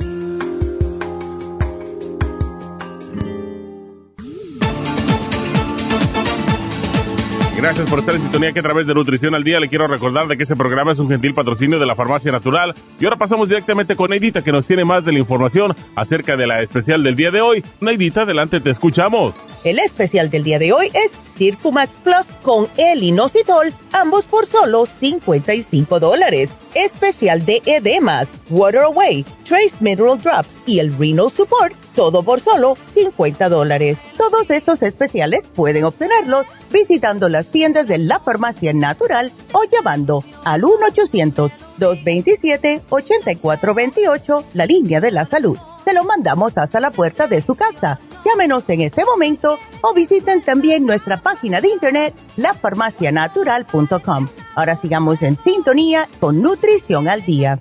Gracias por estar en sintonía que a través de Nutrición al Día le quiero recordar de que este programa es un gentil patrocinio de la Farmacia Natural. Y ahora pasamos directamente con Neidita, que nos tiene más de la información acerca de la especial del día de hoy. Neidita, adelante, te escuchamos. El especial del día de hoy es Circumax Plus con el inositol, ambos por solo cincuenta y cinco dólares. Especial de edemas, Water Away, Trace Mineral Drops y el Renal Support, todo por solo cincuenta dólares. Todos estos especiales pueden obtenerlos visitando las tiendas de la Farmacia Natural o llamando al uno ochocientos, dos veintisiete, ochenta y cuatro veintiocho, la línea de la salud. Se lo mandamos hasta la puerta de su casa. Llámenos en este momento o visiten también nuestra página de internet, la farmacia natural punto com. Ahora sigamos en sintonía con Nutrición al Día.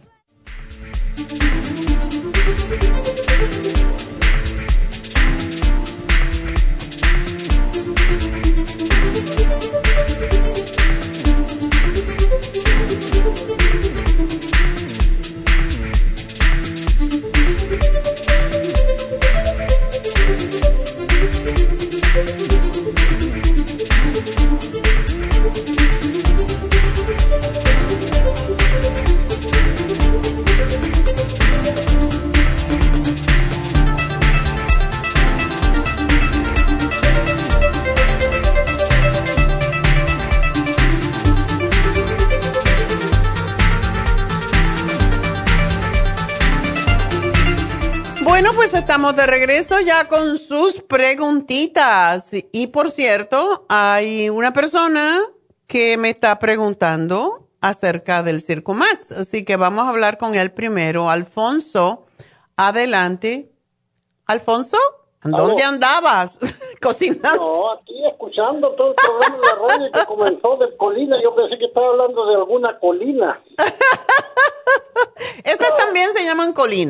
Bueno, pues estamos de regreso ya con sus preguntitas. Y por cierto, hay una persona que me está preguntando acerca del Circumax. Así que vamos a hablar con él primero. Alfonso, adelante. Alfonso, ¿dónde ¿Aló? andabas? Cocinando. No, aquí escuchando todo el programa de la radio que comenzó de colina. Yo pensé que estaba hablando de alguna colina. Esas también se llaman colina.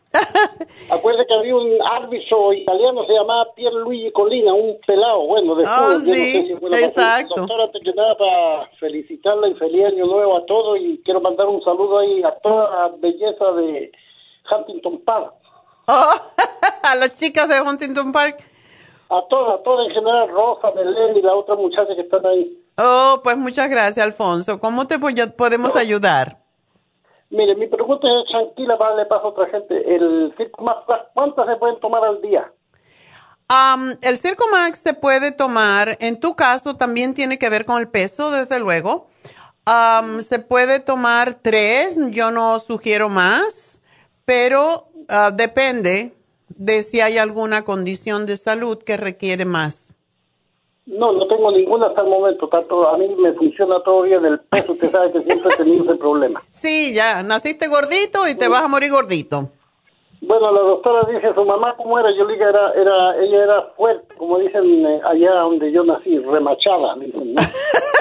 Acuérdate que había un árbitro italiano, se llamaba Pierluigi Collina, un pelado, bueno, de Oh, fútbol, yo sí, no sé si fue la exacto. Doctora, antes que nada, para felicitarla y feliz año nuevo a todos, y quiero mandar un saludo ahí a toda la belleza de Huntington Park. Oh, a las chicas de Huntington Park. A todas, a todas en general, Rosa, Belén y la otra muchacha que están ahí. Oh, pues muchas gracias, Alfonso. ¿Cómo te po- podemos ayudar? Mire, mi pregunta es tranquila, para darle paso a otra gente. El Circo Max, ¿cuántas se pueden tomar al día? Um, el Circo Max se puede tomar, en tu caso también tiene que ver con el peso, desde luego. Um, se puede tomar tres, yo no sugiero más, pero uh, depende de si hay alguna condición de salud que requiere más. No, no tengo ninguna hasta el momento. Tanto a mí me funciona todo bien el peso. Usted sabe que siempre he tenido ese problema. Sí, ya, naciste gordito y te vas a morir gordito. Bueno, la doctora dice, su mamá, ¿cómo era? Yo le digo, era, era, ella era fuerte, como dicen eh, allá donde yo nací, remachada, dicen, ¿no?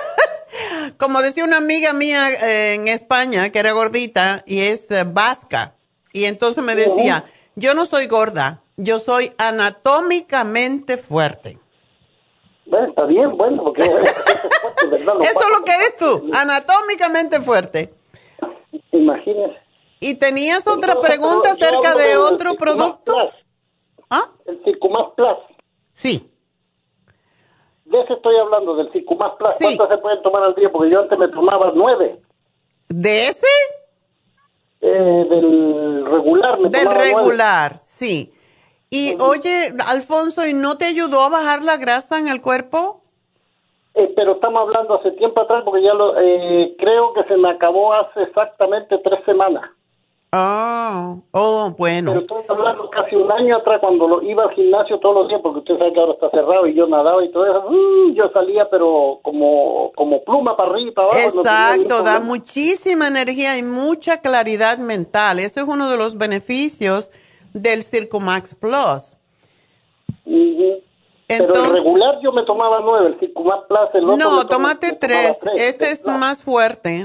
Como decía una amiga mía eh, en España, que era gordita y es eh, vasca, y entonces me decía, yo no soy gorda, yo soy anatómicamente fuerte. Bueno, está bien, bueno, porque eso es fuerte, ¿verdad? Lo Eso es lo que eres tú, pasa- anatómicamente fuerte. Imagínese. ¿Y tenías otra Entonces, pregunta pero yo acerca hablo de del otro Circumax producto? Plus, ¿Ah? el Circumax Plus. Sí. De ese estoy hablando, del Circumax Plus. Sí. ¿Cuántas se pueden tomar al día? Porque yo antes me tomaba nueve. ¿De ese? Eh, del regular me Del tomaba nueve. regular, sí. Y oye, Alfonso, ¿y no te ayudó a bajar la grasa en el cuerpo? Eh, pero estamos hablando hace tiempo atrás, porque ya lo eh, creo que se me acabó hace exactamente tres semanas. Oh, oh, bueno. Pero estoy hablando casi un año atrás, cuando lo, iba al gimnasio todos los días, porque usted sabe que ahora está cerrado y yo nadaba y todo eso. Mm, yo salía, pero como, como pluma para arriba y para abajo. no tenía ningún Exacto, da problema. muchísima energía y mucha claridad mental. Ese es uno de los beneficios del Circumax Plus. Ujú. Pero el Entonces, regular yo me tomaba nueve, el Circumax Plus, el otro me no, tomaba- tómate me tomaba tres. tres. Este es Claro. más fuerte.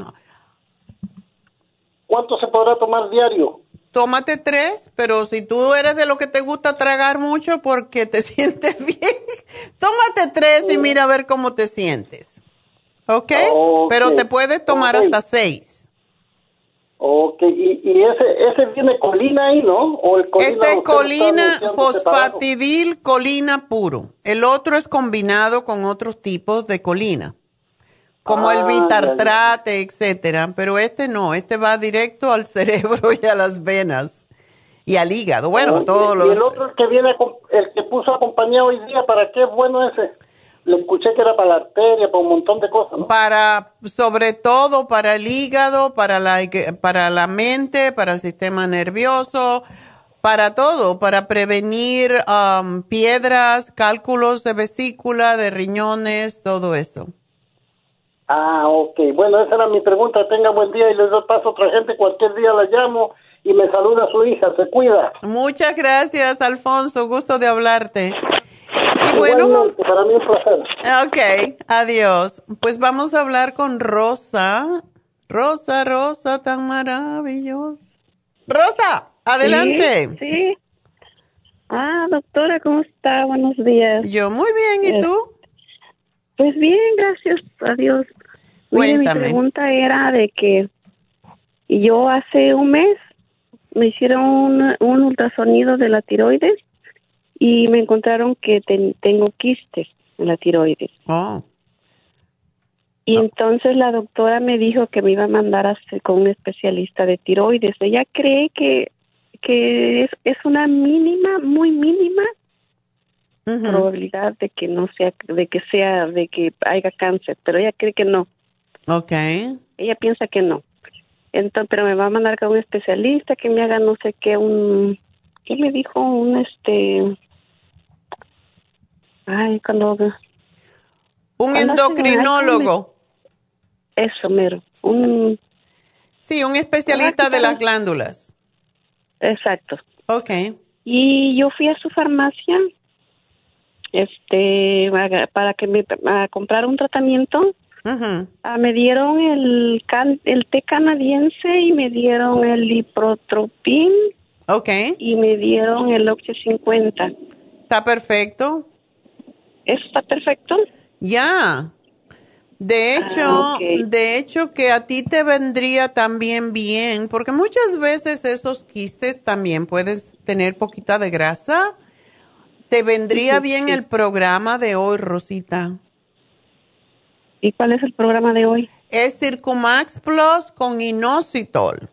¿Cuánto se podrá tomar diario? Tómate tres, pero si tú eres de lo que te gusta tragar mucho porque te sientes bien, tómate tres y mira a ver cómo te sientes. ¿Ok? Ok. Pero te puedes tomar Ok. hasta seis. Ok, y, y ese ese viene colina ahí, ¿no? O el colina Este es usted lo está colina, anunciando separado. fosfatidil, colina puro. El otro es combinado con otros tipos de colina, como Ah, el ya, bitartrate, etcétera. Pero este no, este va directo al cerebro y a las venas y al hígado. Bueno, Oye, todos y los... el otro el que viene, acom- el que puso acompañado hoy día, ¿para qué es bueno ese? Le escuché que era para la arteria, para un montón de cosas, ¿no? Para, sobre todo para el hígado, para la, para la mente, para el sistema nervioso, para todo, para prevenir um, piedras, cálculos de vesícula, de riñones, todo eso. Ah, ok. Bueno, esa era mi pregunta. Tenga buen día y les doy paso a otra gente. Cualquier día la llamo y me saluda su hija. Se cuida. Muchas gracias, Alfonso. Gusto de hablarte. Y bueno, Igualmente, para mí un placer. ok, adiós. Pues vamos a hablar con Rosa. Rosa, Rosa, tan maravillosa. Rosa, adelante. Sí, sí. Ah, doctora, ¿cómo está? Buenos días. Yo muy bien, ¿y tú? Pues bien, gracias a Dios. Mire, mi Cuéntame. pregunta era de que yo hace un mes me hicieron un, un ultrasonido de la tiroides y me encontraron que ten- tengo quistes en la tiroides. Oh, Y entonces la doctora me dijo que me iba a mandar a hacer con un especialista de tiroides. Ella cree que, que es, es una mínima, muy mínima ujú. probabilidad de que no sea, de que sea, de que haya cáncer, pero ella cree que no. Ok. Ella piensa que no. Entonces, pero me va a mandar con un especialista que me haga no sé qué, un, ¿qué me dijo? Un este, ay, cuando, Un Cuando hacen endocrinólogo. eso mero, un, Sí, un especialista de las glándulas. exacto. Ok. Y yo fui a su farmacia, este, a- para que me, a comprar un tratamiento. Ujú. Ah, me dieron el can, el té canadiense y me dieron el liprotropin Ok. Y me dieron el Oxy cincuenta. ¿Está perfecto? ¿Eso está perfecto? Ya. De hecho, Ah, okay. de hecho que a ti te vendría también bien, porque muchas veces esos quistes también puedes tener poquita de grasa. Te vendría Uh-huh, bien sí. el programa de hoy, Rosita. ¿Y cuál es el programa de hoy? Es Circumax Plus con inositol.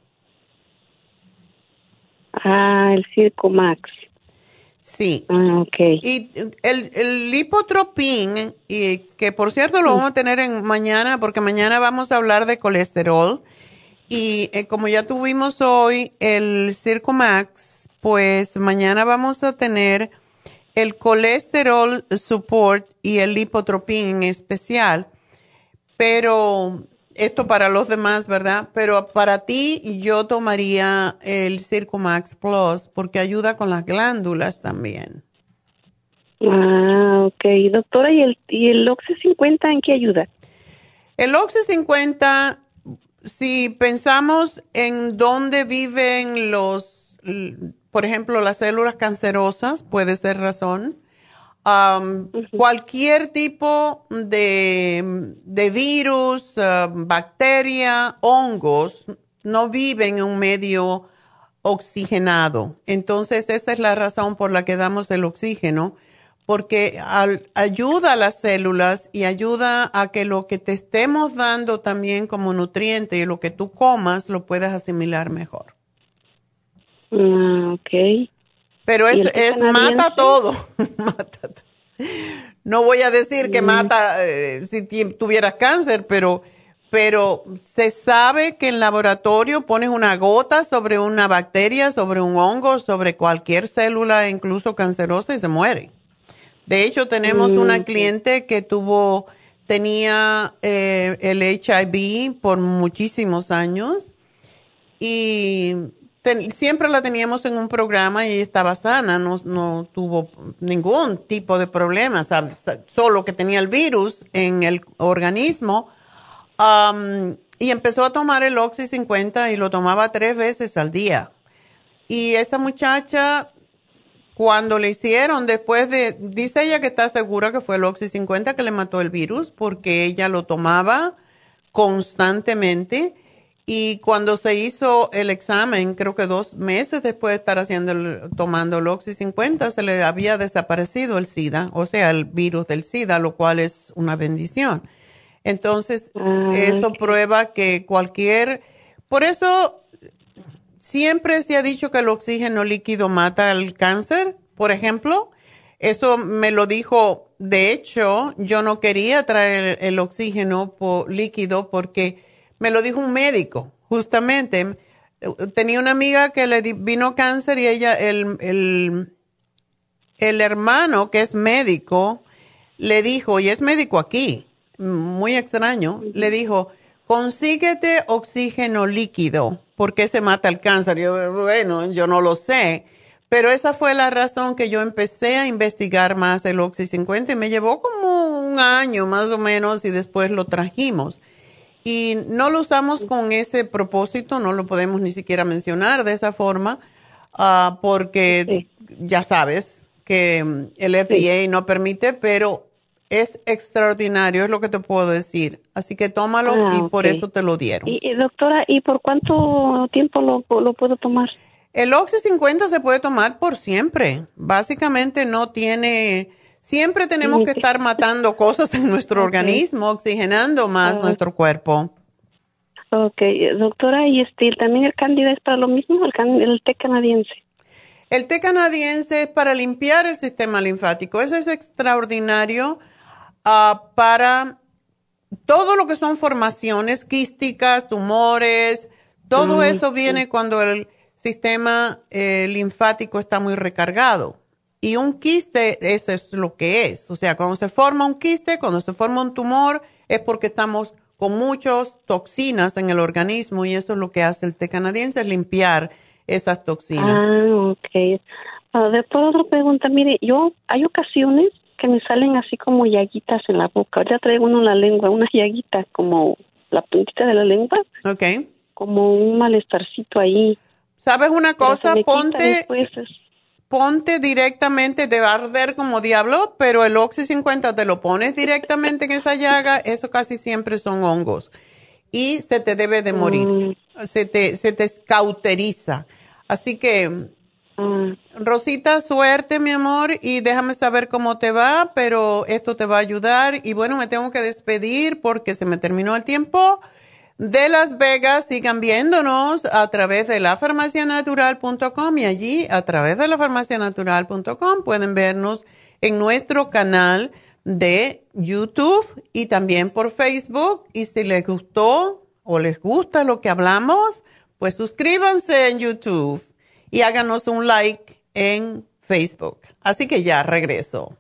Ah, el Circumax. Sí. Ah, ok. Y el, el lipotropín, y que por cierto lo vamos a tener en mañana, porque mañana vamos a hablar de colesterol. Y eh, como ya tuvimos hoy el Circumax, pues mañana vamos a tener el colesterol support y el lipotropín en especial. Pero esto para los demás, ¿verdad? Pero para ti yo tomaría el Circumax Plus porque ayuda con las glándulas también. Ah, ok. Doctora, ¿y el, y el Oxy cincuenta en qué ayuda? El Oxy cincuenta, si pensamos en dónde viven los, por ejemplo, las células cancerosas, puede ser razón. Um, uh-huh. Cualquier tipo de, de virus, uh, bacteria, hongos, no viven en un medio oxigenado. Entonces, esa es la razón por la que damos el oxígeno, porque al, ayuda a las células y ayuda a que lo que te estemos dando también como nutriente y lo que tú comas lo puedas asimilar mejor. Ah, ok. Pero es, es mata todo. Mata todo. No voy a decir que mm. mata eh, si tuvieras cáncer, pero, pero se sabe que en laboratorio pones una gota sobre una bacteria, sobre un hongo, sobre cualquier célula, incluso cancerosa, y se muere. De hecho, tenemos mm. una cliente que tuvo, tenía eh, el H I V por muchísimos años y Ten, siempre la teníamos en un programa y estaba sana, no, no tuvo ningún tipo de problema, ¿sabes? Solo que tenía el virus en el organismo. Um, y empezó a tomar el Oxy cincuenta y lo tomaba tres veces al día. Y esa muchacha, cuando le hicieron, después de, dice ella que está segura que fue el Oxy cincuenta que le mató el virus, porque ella lo tomaba constantemente. Y cuando se hizo el examen, creo que dos meses después de estar haciendo el, tomando el Oxy cincuenta, se le había desaparecido el SIDA, o sea, el virus del SIDA, lo cual es una bendición. Entonces, ah, eso okay. prueba que cualquier... Por eso, siempre se ha dicho que el oxígeno líquido mata el cáncer, por ejemplo. Eso me lo dijo, de hecho, yo no quería traer el oxígeno por, líquido porque... Me lo dijo un médico, justamente. Tenía una amiga que le vino cáncer y ella, el, el, el hermano que es médico, le dijo, y es médico aquí, muy extraño, uh-huh. le dijo, consíguete oxígeno líquido, porque se mata el cáncer. Yo, bueno, yo no lo sé, pero esa fue la razón que yo empecé a investigar más el Oxy cincuenta y me llevó como un año más o menos y después lo trajimos. Y no lo usamos con ese propósito, no lo podemos ni siquiera mencionar de esa forma, uh, porque sí. ya sabes que el F D A sí. no permite, pero es extraordinario, es lo que te puedo decir. Así que tómalo ah, y okay. por eso te lo dieron. Y, y doctora, ¿y por cuánto tiempo lo, lo puedo tomar? El Oxy cincuenta se puede tomar por siempre. Básicamente no tiene... Siempre tenemos que estar matando cosas en nuestro okay. organismo, oxigenando más uh, nuestro cuerpo. Ok, doctora, ¿y este, también el Candida es para lo mismo, el, can, el té canadiense? El té canadiense es para limpiar el sistema linfático. Ese es extraordinario uh, para todo lo que son formaciones quísticas, tumores, todo uh, eso viene sí. cuando el sistema eh, linfático está muy recargado. Y un quiste, eso es lo que es. O sea, cuando se forma un quiste, cuando se forma un tumor, es porque estamos con muchas toxinas en el organismo y eso es lo que hace el té canadiense, es limpiar esas toxinas. Ah, ok. Uh, después otra pregunta, mire, yo hay ocasiones que me salen así como llaguitas en la boca. Ahorita traigo uno en la lengua, una llaguita como la puntita de la lengua. Ok. Como un malestarcito ahí. ¿Sabes una Pero cosa? se me quita Ponte, después. ponte directamente, te va a arder como diablo, pero el Oxy cincuenta te lo pones directamente en esa llaga, eso casi siempre son hongos. Y se te debe de morir, Mm. se te, se te cauteriza. Así que, Mm. Rosita, suerte, mi amor, y déjame saber cómo te va, pero esto te va a ayudar. Y bueno, me tengo que despedir porque se me terminó el tiempo de Las Vegas. Sigan viéndonos a través de la farmacia natural punto com y allí, a través de la farmacia natural punto com, pueden vernos en nuestro canal de YouTube y también por Facebook. Y si les gustó o les gusta lo que hablamos, pues suscríbanse en YouTube y háganos un like en Facebook. Así que ya regreso.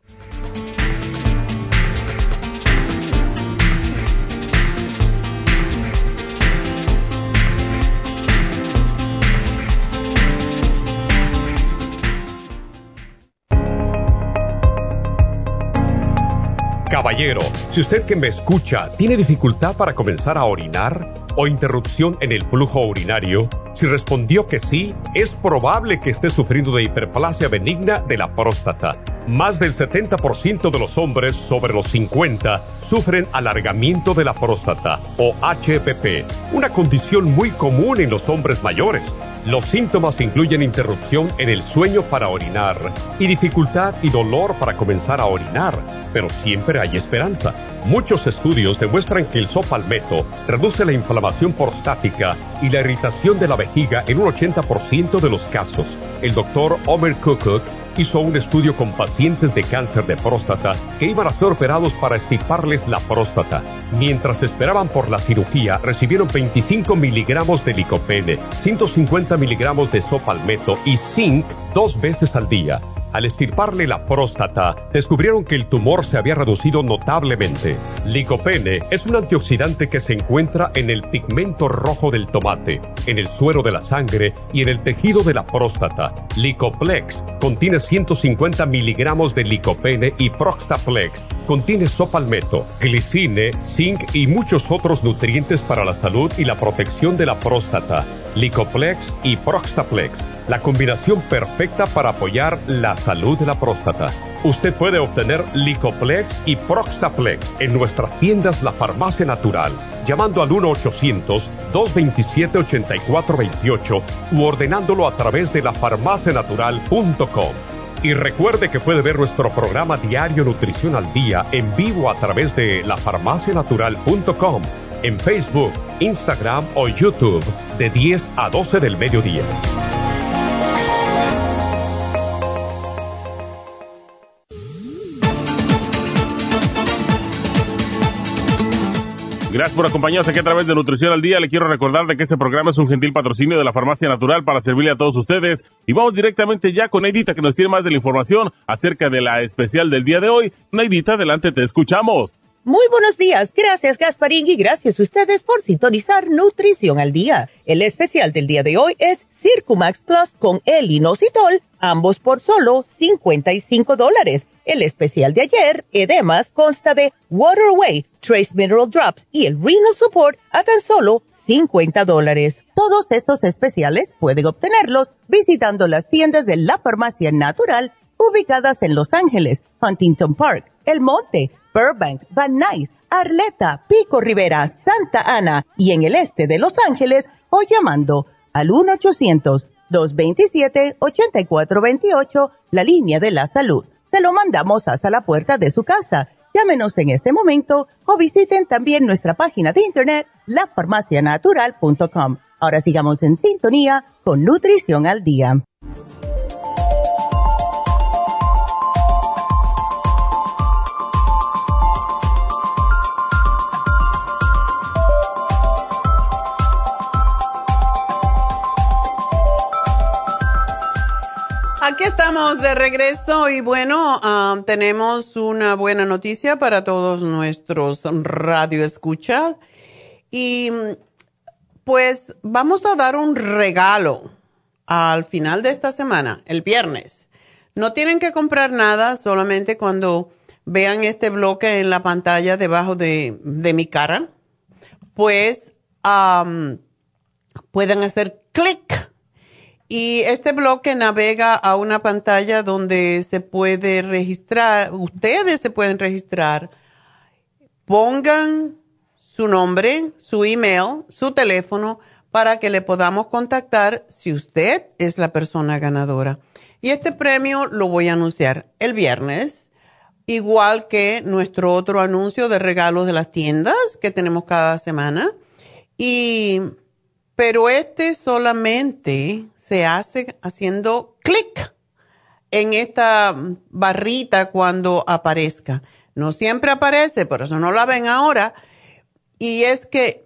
Caballero, si usted que me escucha tiene dificultad para comenzar a orinar o interrupción en el flujo urinario, si respondió que sí, es probable que esté sufriendo de hiperplasia benigna de la próstata. Más del setenta por ciento de los hombres sobre los cincuenta sufren alargamiento de la próstata o H P P, una condición muy común en los hombres mayores. Los síntomas incluyen interrupción en el sueño para orinar y dificultad y dolor para comenzar a orinar, pero siempre hay esperanza. Muchos estudios demuestran que el Sopalmeto reduce la inflamación prostática y la irritación de la vejiga en un ochenta por ciento de los casos. El doctor Omer Kukuk hizo un estudio con pacientes de cáncer de próstata que iban a ser operados para extirparles la próstata. Mientras esperaban por la cirugía, recibieron veinticinco miligramos de licopene, ciento cincuenta miligramos de Sopalmeto y zinc dos veces al día. Al extirparle la próstata, descubrieron que el tumor se había reducido notablemente. Licopene es un antioxidante que se encuentra en el pigmento rojo del tomate, en el suero de la sangre y en el tejido de la próstata. Licoplex contiene ciento cincuenta miligramos de licopene y Proxtaplex contiene Sopalmeto, glicine, zinc y muchos otros nutrientes para la salud y la protección de la próstata. Licoplex y Proxtaplex, la combinación perfecta para apoyar la salud de la próstata. Usted puede obtener Licoplex y Proxtaplex en nuestras tiendas La Farmacia Natural, llamando al uno ochocientos, dos veintisiete, ochenta y cuatro veintiocho u ordenándolo a través de la farmacia natural punto com. Y recuerde que puede ver nuestro programa diario Nutrición al Día en vivo a través de la farmacia natural punto com, en Facebook, Instagram o YouTube de diez a doce del mediodía. Gracias por acompañarnos aquí a través de Nutrición al Día. Le quiero recordar de que este programa es un gentil patrocinio de la Farmacia Natural para servirle a todos ustedes. Y vamos directamente ya con Neidita, que nos tiene más de la información acerca de la especial del día de hoy. Neidita, adelante, te escuchamos. Muy buenos días, gracias Gasparín y gracias a ustedes por sintonizar Nutrición al Día. El especial del día de hoy es Circumax Plus con L-Inositol, ambos por solo cincuenta y cinco dólares. El especial de ayer, Edemas, consta de Waterway, Trace Mineral Drops y el Renal Support a tan solo cincuenta dólares. Todos estos especiales pueden obtenerlos visitando las tiendas de la Farmacia Natural ubicadas en Los Ángeles, Huntington Park, El Monte, Burbank, Van Nuys, Arleta, Pico Rivera, Santa Ana y en el este de Los Ángeles o llamando al uno ochocientos, dos veintisiete, ochenta y cuatro veintiocho, la línea de la salud. Se lo mandamos hasta la puerta de su casa. Llámenos en este momento o visiten también nuestra página de internet, la farmacia natural punto com. Ahora sigamos en sintonía con Nutrición al Día. Aquí estamos de regreso y bueno, uh, tenemos una buena noticia para todos nuestros radioescuchas y pues vamos a dar un regalo al final de esta semana, el viernes. No tienen que comprar nada, solamente cuando vean este bloque en la pantalla debajo de, de mi cara, pues um, pueden hacer clic Y este bloque navega a una pantalla donde se puede registrar, ustedes se pueden registrar. Pongan su nombre, su email, su teléfono para que le podamos contactar si usted es la persona ganadora. Y este premio lo voy a anunciar el viernes, igual que nuestro otro anuncio de regalos de las tiendas que tenemos cada semana. Y, pero este solamente se hace haciendo clic en esta barrita cuando aparezca. No siempre aparece, por eso no la ven ahora. Y es que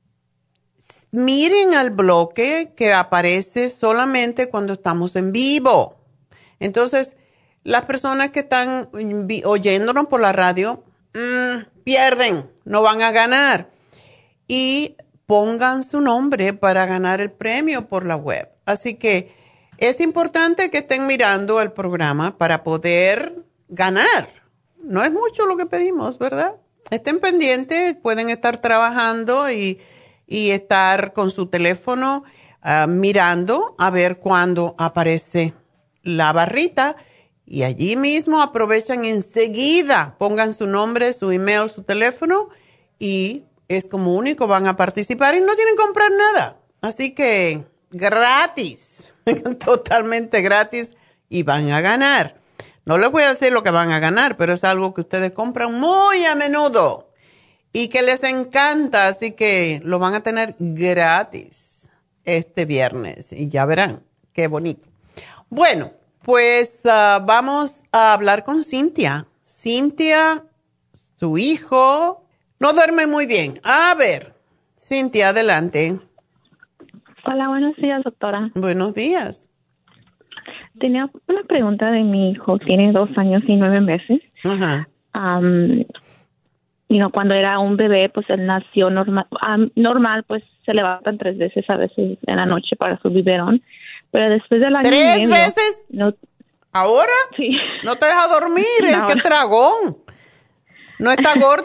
miren al bloque que aparece solamente cuando estamos en vivo. Entonces, las personas que están oyéndonos por la radio, mmm, pierden, no van a ganar. Y pongan su nombre para ganar el premio por la web. Así que es importante que estén mirando el programa para poder ganar. No es mucho lo que pedimos, ¿verdad? Estén pendientes, pueden estar trabajando y, y estar con su teléfono uh, mirando a ver cuándo aparece la barrita y allí mismo aprovechan enseguida, pongan su nombre, su email, su teléfono y es como único, van a participar y no tienen que comprar nada. Así que gratis, totalmente gratis y van a ganar. No les voy a decir lo que van a ganar, pero es algo que ustedes compran muy a menudo y que les encanta, así que lo van a tener gratis este viernes y ya verán, qué bonito. Bueno, pues uh, vamos a hablar con Cintia. Cintia, su hijo, no duerme muy bien. A ver, Cintia, adelante. Hola, buenos días, doctora. Buenos días. Tenía una pregunta de mi hijo, tiene dos años y nueve meses. Ajá. Um, you know, cuando era un bebé, pues él nació normal, um, normal, pues se levantan tres veces a veces en la noche para su biberón, pero después del año ¿Tres y medio, veces? No, ¿Ahora? Sí. No te deja dormir, No. ¡qué tragón! ¿No está gordo?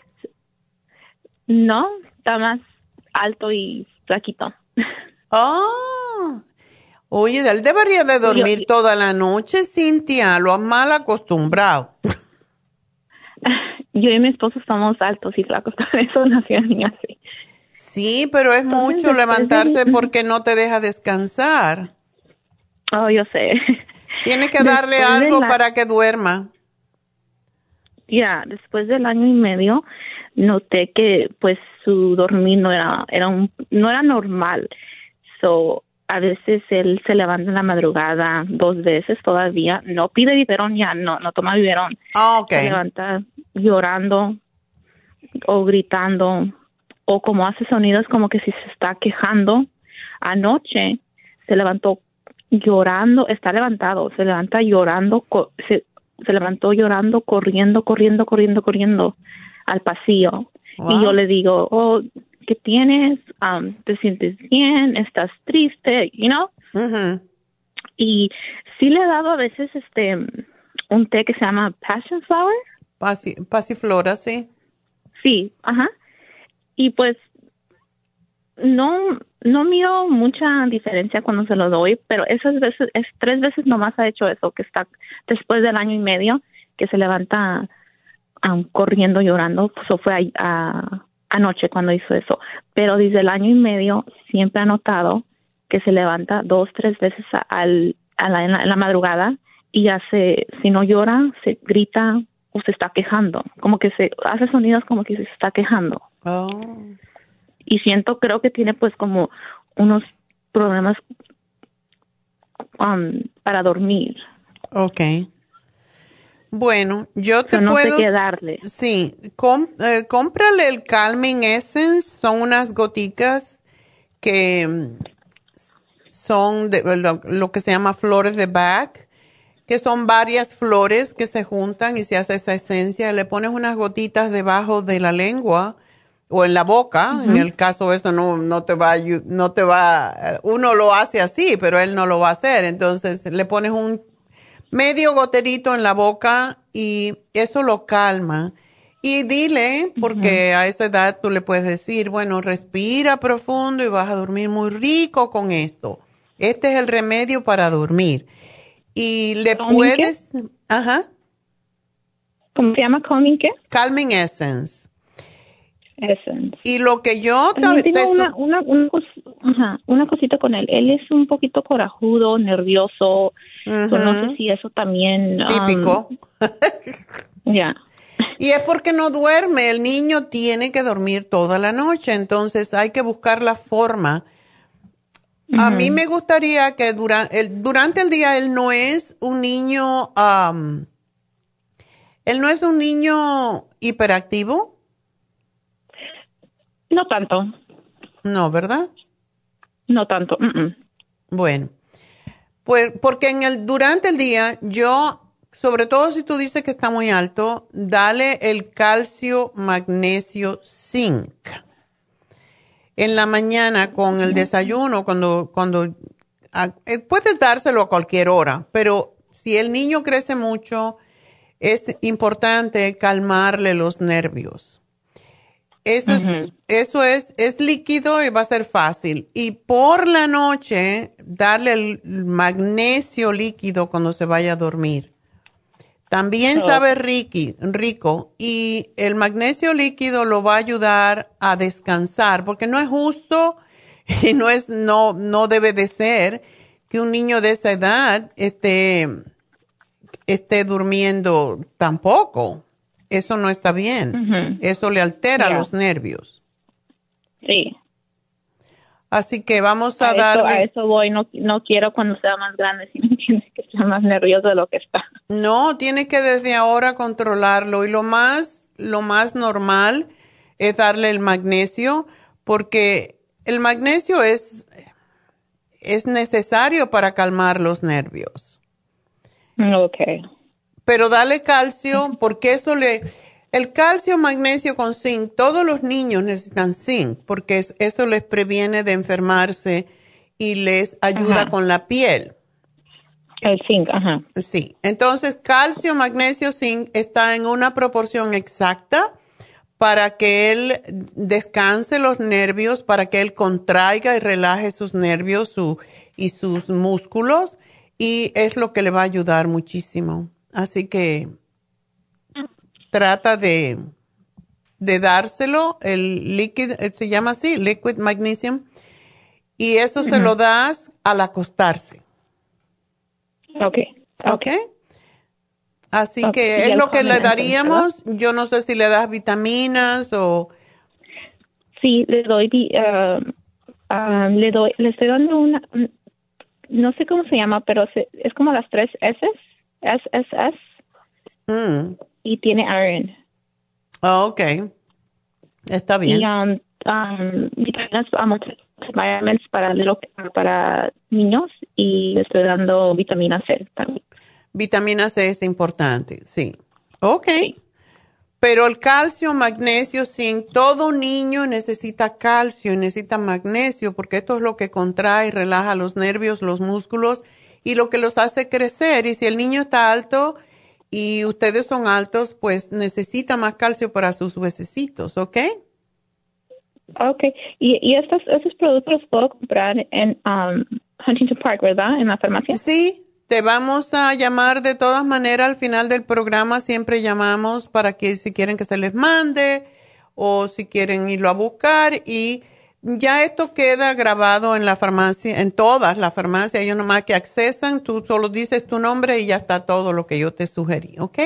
No, está más alto y flaquito. Ah, oye, él debería de dormir Yo- toda la noche, Cintia, lo has mal acostumbrado. Yo y mi esposo somos altos y flacos, por eso nació el niño así. Sí, pero es Entonces, mucho después de- levantarse porque no te deja descansar. Oh, yo sé. Tienes que darle Después de algo la- para que duerma. Ya, después del año y medio noté que pues su dormir no era era un no era normal. So, a veces él se levanta en la madrugada dos veces todavía, no pide biberón ya, no no toma biberón. Ah, ok. Se levanta llorando o gritando o como hace sonidos como que si se está quejando. Anoche se levantó llorando, está levantado, se levanta llorando, co- se se levantó llorando, corriendo, corriendo, corriendo, corriendo al pasillo. Wow. Y yo le digo, oh, ¿qué tienes? Um, ¿Te sientes bien? ¿Estás triste? You know? Ujú. Y sí le he dado a veces este un té que se llama Passion Flower. Pasi- pasiflora, sí. Sí, ajá. Y pues no no miro mucha diferencia cuando se lo doy, pero esas veces, es tres veces nomás ha hecho eso, que está después del año y medio, que se levanta um, corriendo, llorando. Eso fue a, a- anoche cuando hizo eso. Pero desde el año y medio siempre ha notado que se levanta dos, tres veces a, al, a la, en, la, en la madrugada y ya se, si no llora, se grita o se está quejando. Como que se hace sonidos como que se está quejando. Oh. Y siento, creo que tiene pues como unos problemas um, para dormir. Ok. Bueno, yo te So, no sé puedo... qué darle. Sí, com- eh, cómprale el Calming Essence, son unas goticas que mm, son de, lo, lo que se llama flores de Bach, que son varias flores que se juntan y se hace esa esencia. Le pones unas gotitas debajo de la lengua o en la boca. En el caso eso no, no te va a, ayu- no te va, uno lo hace así, pero él no lo va a hacer. Entonces le pones un medio goterito en la boca y eso lo calma. Y dile, porque a esa edad tú le puedes decir, bueno, respira profundo y vas a dormir muy rico con esto. Este es el remedio para dormir. Y le ¿Calming puedes... Qué? Ajá. ¿Cómo se llama? ¿Calming qué? Calming Essence. Essence. Y lo que yo... También tengo una, una, una, cos, ajá, una cosita con él. Él es un poquito corajudo, nervioso. Uh-huh. So no sé si eso también... Típico. Um, ya. Yeah. Y es porque no duerme. El niño tiene que dormir toda la noche. Entonces hay que buscar la forma. Uh-huh. A mí me gustaría que dura, el, durante el día él no es un niño... Um, él no es un niño hiperactivo. No tanto. No, ¿verdad? No tanto. Uh-uh. Bueno, pues porque en el durante el día yo, sobre todo si tú dices que está muy alto, dale el calcio, magnesio, zinc. En la mañana con el desayuno, cuando cuando a, puedes dárselo a cualquier hora, pero si el niño crece mucho, es importante calmarle los nervios. Eso, uh-huh. es, eso es, es líquido y va a ser fácil. Y por la noche, darle el magnesio líquido cuando se vaya a dormir. También oh. sabe riqui, rico. Y el magnesio líquido lo va a ayudar a descansar, porque no es justo y no es, no, no debe de ser que un niño de esa edad esté, esté durmiendo tampoco. Eso no está bien. Uh-huh. Eso le altera yeah. los nervios. Sí. Así que vamos a, a darle... Eso, a eso voy. No, no quiero cuando sea más grande, si no tiene que estar más nervioso de lo que está. No, tiene que desde ahora controlarlo. Y lo más, lo más normal es darle el magnesio, porque el magnesio es, es necesario para calmar los nervios. Okay. Pero dale calcio, porque eso le... El calcio, magnesio con zinc, todos los niños necesitan zinc, porque es, eso les previene de enfermarse y les ayuda ajá. con la piel. El zinc, ajá. Sí. Entonces, calcio, magnesio, zinc está en una proporción exacta para que él descanse los nervios, para que él contraiga y relaje sus nervios su, y sus músculos, y es lo que le va a ayudar muchísimo. Así que trata de, de dárselo, el líquido, se llama así, liquid magnesium, y eso uh-huh. se lo das al acostarse. Ok. Ok. okay. Así okay. que es lo que le daríamos. Yo no sé si le das vitaminas o... Sí, le doy, uh, uh, le doy, le estoy dando una, no sé cómo se llama, pero se, es como las tres S, S, S, S. Mm. Y tiene iron. Oh, ok. Está bien. Y um, um, vitaminas um, para, little, para niños, y le estoy dando vitamina C también. Vitamina C es importante, sí. Ok. Sí. Pero el calcio, magnesio, zinc, todo niño necesita calcio y necesita magnesio, porque esto es lo que contrae y relaja los nervios, los músculos y lo que los hace crecer. Y si el niño está alto y ustedes son altos, pues necesita más calcio para sus huesecitos, ¿ok? Ok. Y, y estos, estos productos los puedo comprar en um, Huntington Park, ¿verdad? En la farmacia. Sí, te vamos a llamar de todas maneras al final del programa. Siempre llamamos para que si quieren que se les mande o si quieren irlo a buscar. Y ya esto queda grabado en la farmacia, en todas las farmacias. Hay nomás que accesan, tú solo dices tu nombre y ya está todo lo que yo te sugerí, ¿ok?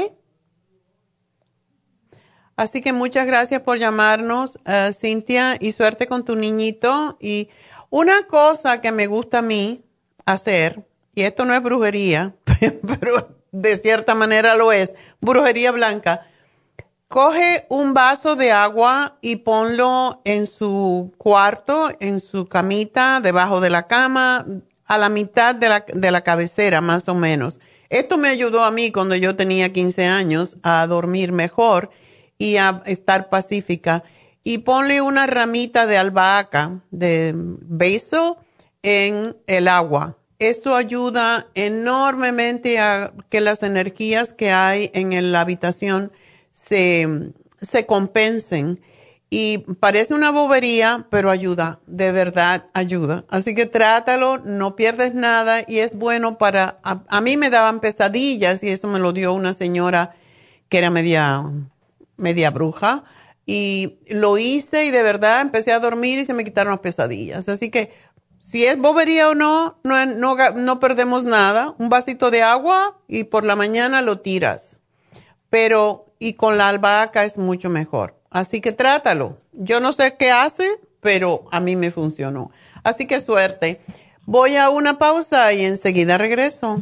Así que muchas gracias por llamarnos, uh, Cintia, y suerte con tu niñito. Y una cosa que me gusta a mí hacer, y esto no es brujería, pero de cierta manera lo es, brujería blanca. Coge un vaso de agua y ponlo en su cuarto, en su camita, debajo de la cama, a la mitad de la, de la cabecera, más o menos. Esto me ayudó a mí cuando yo tenía quince años a dormir mejor y a estar pacífica. Y ponle una ramita de albahaca, de basil, en el agua. Esto ayuda enormemente a que las energías que hay en la habitación se, se compensen Y parece una bobería, pero ayuda, de verdad ayuda. Así que trátalo, no pierdes nada y es bueno para... A, a mí me daban pesadillas y eso me lo dio una señora que era media, media bruja. Y lo hice y de verdad empecé a dormir y se me quitaron las pesadillas. Así que si es bobería o no, no, no, no perdemos nada. Un vasito de agua y por la mañana lo tiras. Pero, y con la albahaca es mucho mejor. Así que trátalo. Yo no sé qué hace, pero a mí me funcionó. Así que suerte. Voy a una pausa y enseguida regreso.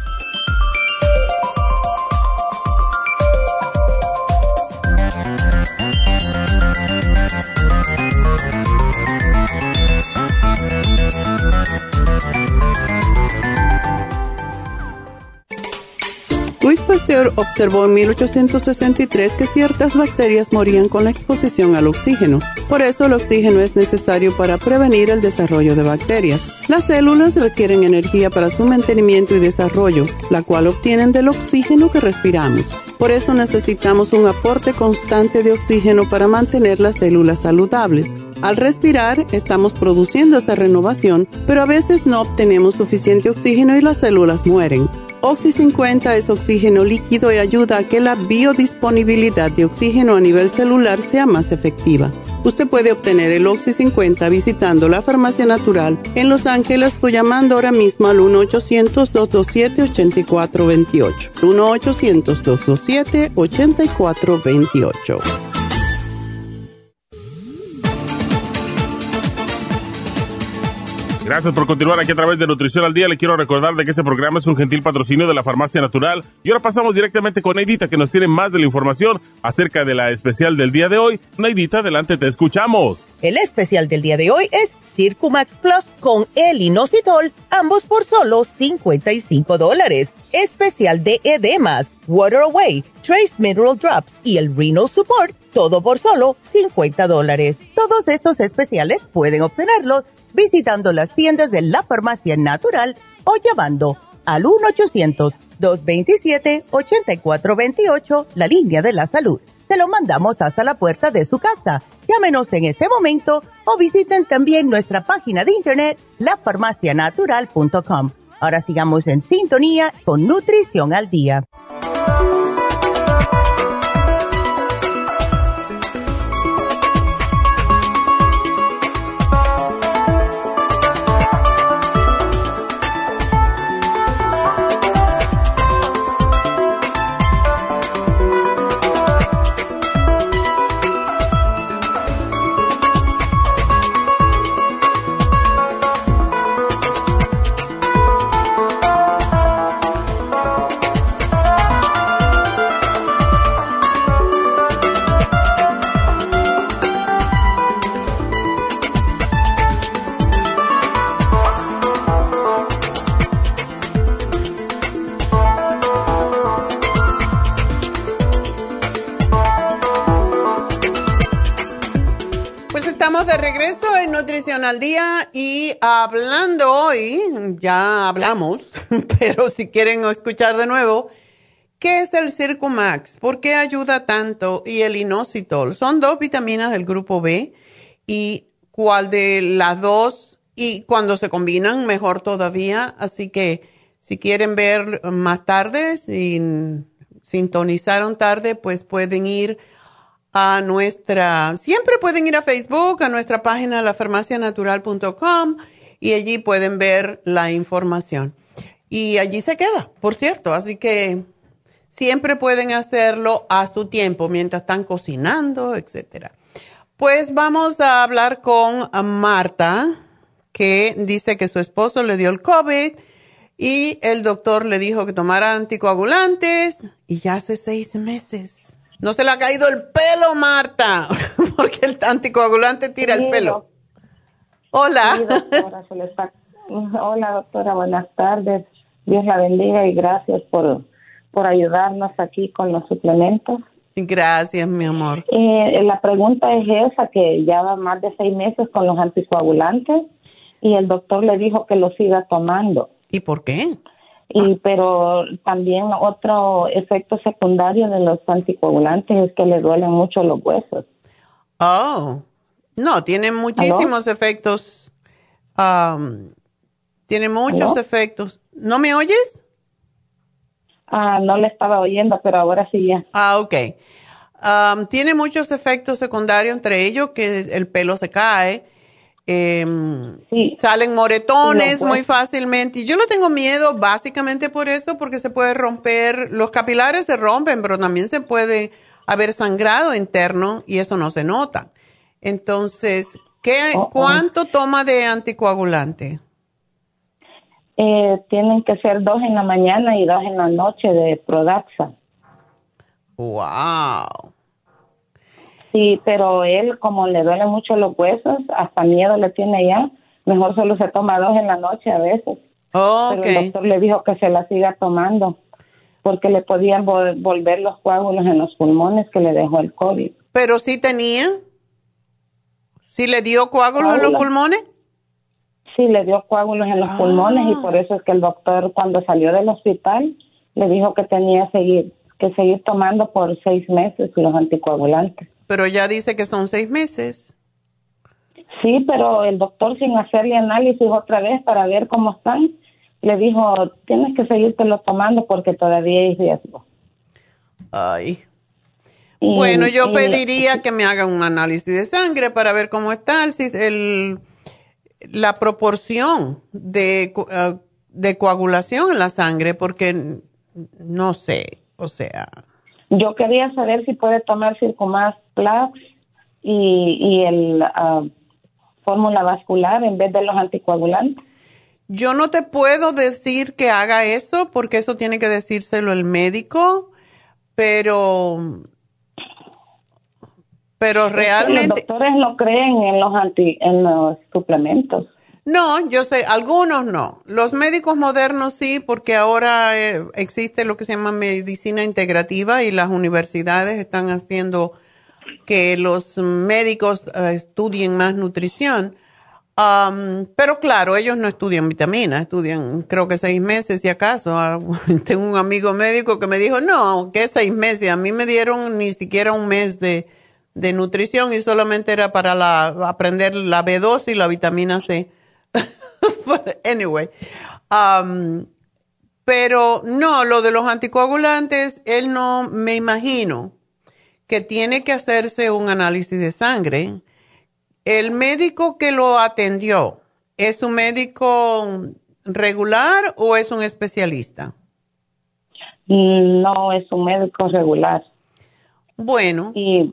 Louis Pasteur observó en mil ochocientos sesenta y tres que ciertas bacterias morían con la exposición al oxígeno. Por eso el oxígeno es necesario para prevenir el desarrollo de bacterias. Las células requieren energía para su mantenimiento y desarrollo, la cual obtienen del oxígeno que respiramos. Por eso necesitamos un aporte constante de oxígeno para mantener las células saludables. Al respirar, estamos produciendo esa renovación, pero a veces no obtenemos suficiente oxígeno y las células mueren. Oxy cincuenta es oxígeno líquido y ayuda a que la biodisponibilidad de oxígeno a nivel celular sea más efectiva. Usted puede obtener el Oxy cincuenta visitando la Farmacia Natural en Los Ángeles o llamando ahora mismo al uno ochocientos, dos dos siete, ocho cuatro dos ocho. uno ochocientos, dos dos siete, ocho cuatro dos ocho. Gracias por continuar aquí a través de Nutrición al Día. Le quiero recordar de que este programa es un gentil patrocinio de la Farmacia Natural. Y ahora pasamos directamente con Neidita, que nos tiene más de la información acerca de la especial del día de hoy. Neidita, adelante, te escuchamos. El especial del día de hoy es Circumax Plus con el inositol, ambos por solo cincuenta y cinco dólares. Especial de edemas, Water Away, Trace Mineral Drops y el Renal Support, todo por solo cincuenta dólares. Todos estos especiales pueden obtenerlos visitando las tiendas de la Farmacia Natural o llamando al uno ochocientos, dos dos siete, ocho cuatro dos ocho, la línea de la salud. Se lo mandamos hasta la puerta de su casa. Llámenos en este momento o visiten también nuestra página de internet, la farmacia natural punto com. Ahora sigamos en sintonía con Nutrición al Día. Nutrición al Día y hablando hoy, ya hablamos, pero si quieren escuchar de nuevo, ¿qué es el Circumax? ¿Por qué ayuda tanto? Y el inositol. Son dos vitaminas del grupo B y cuál de las dos, y cuando se combinan, mejor todavía. Así que si quieren ver más tarde, si sintonizaron tarde, pues pueden ir a nuestra, siempre pueden ir a Facebook, a nuestra página la farmacia natural punto com y allí pueden ver la información. Y allí se queda, por cierto, así que siempre pueden hacerlo a su tiempo, mientras están cocinando, etcétera. Pues vamos a hablar con Marta, que dice que su esposo le dio el COVID y el doctor le dijo que tomara anticoagulantes y ya hace seis meses. No se le ha caído el pelo, Marta, porque el anticoagulante tira sí, el pelo. Hola. Sí, doctora, se le está... Hola, doctora, buenas tardes. Dios la bendiga y gracias por, por ayudarnos aquí con los suplementos. Gracias, mi amor. Eh, la pregunta es esa, que ya va más de seis meses con los anticoagulantes y el doctor le dijo que lo siga tomando. ¿Y por qué? Y pero también otro efecto secundario de los anticoagulantes es que le duelen mucho los huesos. Oh, no, tiene muchísimos ¿Aló? efectos. Um, tiene muchos ¿Aló? efectos. ¿No me oyes? Ah, no le estaba oyendo, pero ahora sí ya. Ah, ok. Um, tiene muchos efectos secundarios, entre ellos que el pelo se cae, eh, sí. salen moretones sí, muy fácilmente. Y yo no tengo miedo básicamente por eso, porque se puede romper, los capilares se rompen, pero también se puede haber sangrado interno y eso no se nota. Entonces, ¿qué, oh, ¿cuánto oh. toma de anticoagulante? Eh, tienen que ser dos en la mañana y dos en la noche de Prodaxa. Wow. Sí, pero él, como le duelen mucho los huesos, hasta miedo le tiene ya, mejor solo se toma dos en la noche a veces. Oh, pero okay. el doctor le dijo que se la siga tomando porque le podían vol- volver los coágulos en los pulmones que le dejó el COVID. ¿Pero sí tenía? ¿Sí le dio coágulos ¿Coágulos? en los pulmones? Sí, le dio coágulos en los ah. pulmones y por eso es que el doctor cuando salió del hospital le dijo que tenía que seguir, que seguir tomando por seis meses los anticoagulantes. Pero ya dice que son seis meses. Sí, pero el doctor sin hacerle análisis otra vez para ver cómo están, le dijo, tienes que seguírtelo tomando porque todavía hay riesgo. Ay. Y, bueno, yo y, pediría que me hagan un análisis de sangre para ver cómo está el, el, la proporción de, uh, de coagulación en la sangre, porque no sé, o sea... Yo quería saber si puede tomar Circumax Plus y, y el uh, fórmula vascular en vez de los anticoagulantes. Yo no te puedo decir que haga eso porque eso tiene que decírselo el médico, pero pero realmente los doctores no creen en los anti en los suplementos. No, yo sé, algunos no. Los médicos modernos sí, porque ahora eh, existe lo que se llama medicina integrativa y las universidades están haciendo que los médicos uh, estudien más nutrición. Um, pero claro, ellos no estudian vitaminas, estudian creo que seis meses si acaso. Uh, tengo un amigo médico que me dijo, no, que seis meses. A mí me dieron ni siquiera un mes de, de nutrición y solamente era para la, aprender la B dos y la vitamina C. But anyway, um, pero no, lo de los anticoagulantes, él no, me imagino que tiene que hacerse un análisis de sangre. ¿El médico que lo atendió es un médico regular o es un especialista? No, es un médico regular. Bueno. Y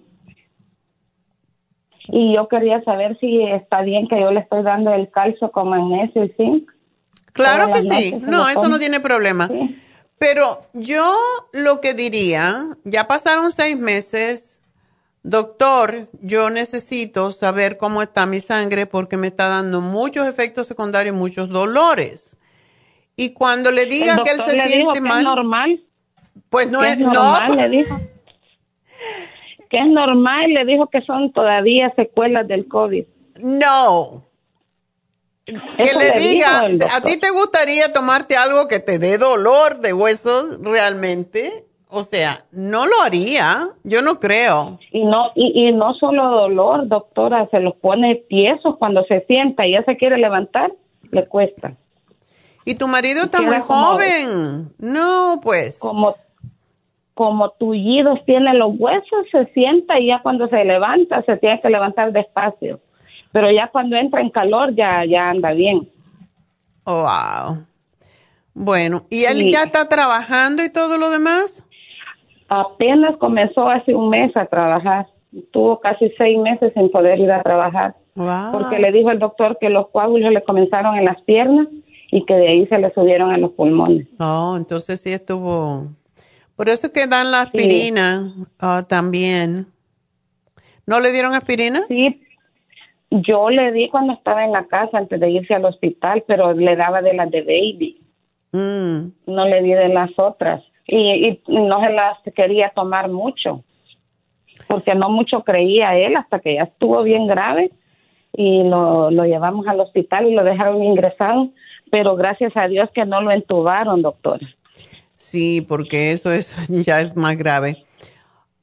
Y yo quería saber si está bien que yo le estoy dando el calcio con magnesio y zinc. Claro que sí. No, eso no tiene problema. Sí. Pero yo lo que diría, ya pasaron seis meses, doctor, yo necesito saber cómo está mi sangre porque me está dando muchos efectos secundarios, muchos dolores. Y cuando le diga que él se siente mal, ¿es normal? Pues no es, es normal, no. Le dijo. Que es normal, le dijo que son todavía secuelas del COVID. No. Que le, le diga, ¿a ti te gustaría tomarte algo que te dé dolor de huesos realmente? O sea, no lo haría, yo no creo. Y no y, y no solo dolor, doctora, se los pone tiesos cuando se sienta y ya se quiere levantar, le cuesta. Y tu marido está muy joven. No, pues. Como como tullidos tiene los huesos, se sienta y ya cuando se levanta, se tiene que levantar despacio. Pero ya cuando entra en calor, ya, ya anda bien. Oh, wow. Bueno, ¿y él sí. ya está trabajando y todo lo demás? Apenas comenzó hace un mes a trabajar. Tuvo casi seis meses sin poder ir a trabajar. Wow. Porque le dijo el doctor que los coágulos le comenzaron en las piernas y que de ahí se le subieron a los pulmones. Oh, entonces sí estuvo... Por eso que dan la aspirina sí. uh, también. ¿No le dieron aspirina? Sí, yo le di cuando estaba en la casa antes de irse al hospital, pero le daba de las de baby. Mm. No le di de las otras. Y, y no se las quería tomar mucho, porque no mucho creía él hasta que ya estuvo bien grave y lo, lo llevamos al hospital y lo dejaron ingresado, pero gracias a Dios que no lo entubaron, doctora. Sí, porque eso es ya es más grave.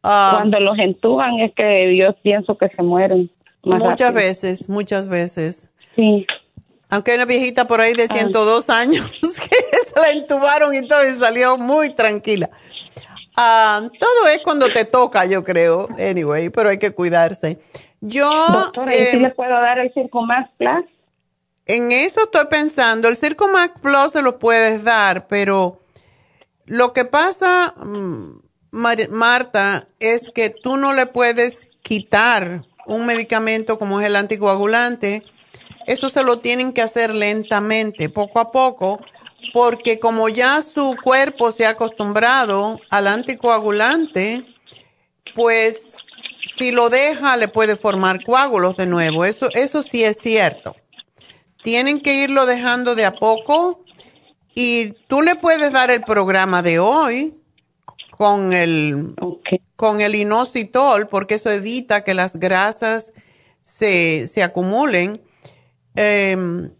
Uh, Cuando los entuban es que yo pienso que se mueren. Más muchas rápido. veces, muchas veces. Sí. Aunque hay una viejita por ahí de ciento dos ah. años que se la entubaron y todo y salió muy tranquila. Uh, todo es cuando te toca, yo creo, anyway, pero hay que cuidarse. Yo, Doctora, ¿y eh, si le puedo dar el Circumax Plus? En eso estoy pensando. El Circumax Plus se lo puedes dar, pero lo que pasa, Mar- Marta, es que tú no le puedes quitar un medicamento como es el anticoagulante. Eso se lo tienen que hacer lentamente, poco a poco, porque como ya su cuerpo se ha acostumbrado al anticoagulante, pues si lo deja le puede formar coágulos de nuevo. Eso, eso sí es cierto. Tienen que irlo dejando de a poco y tú le puedes dar el programa de hoy con el, okay. con el inositol, porque eso evita que las grasas se, se acumulen. Eh,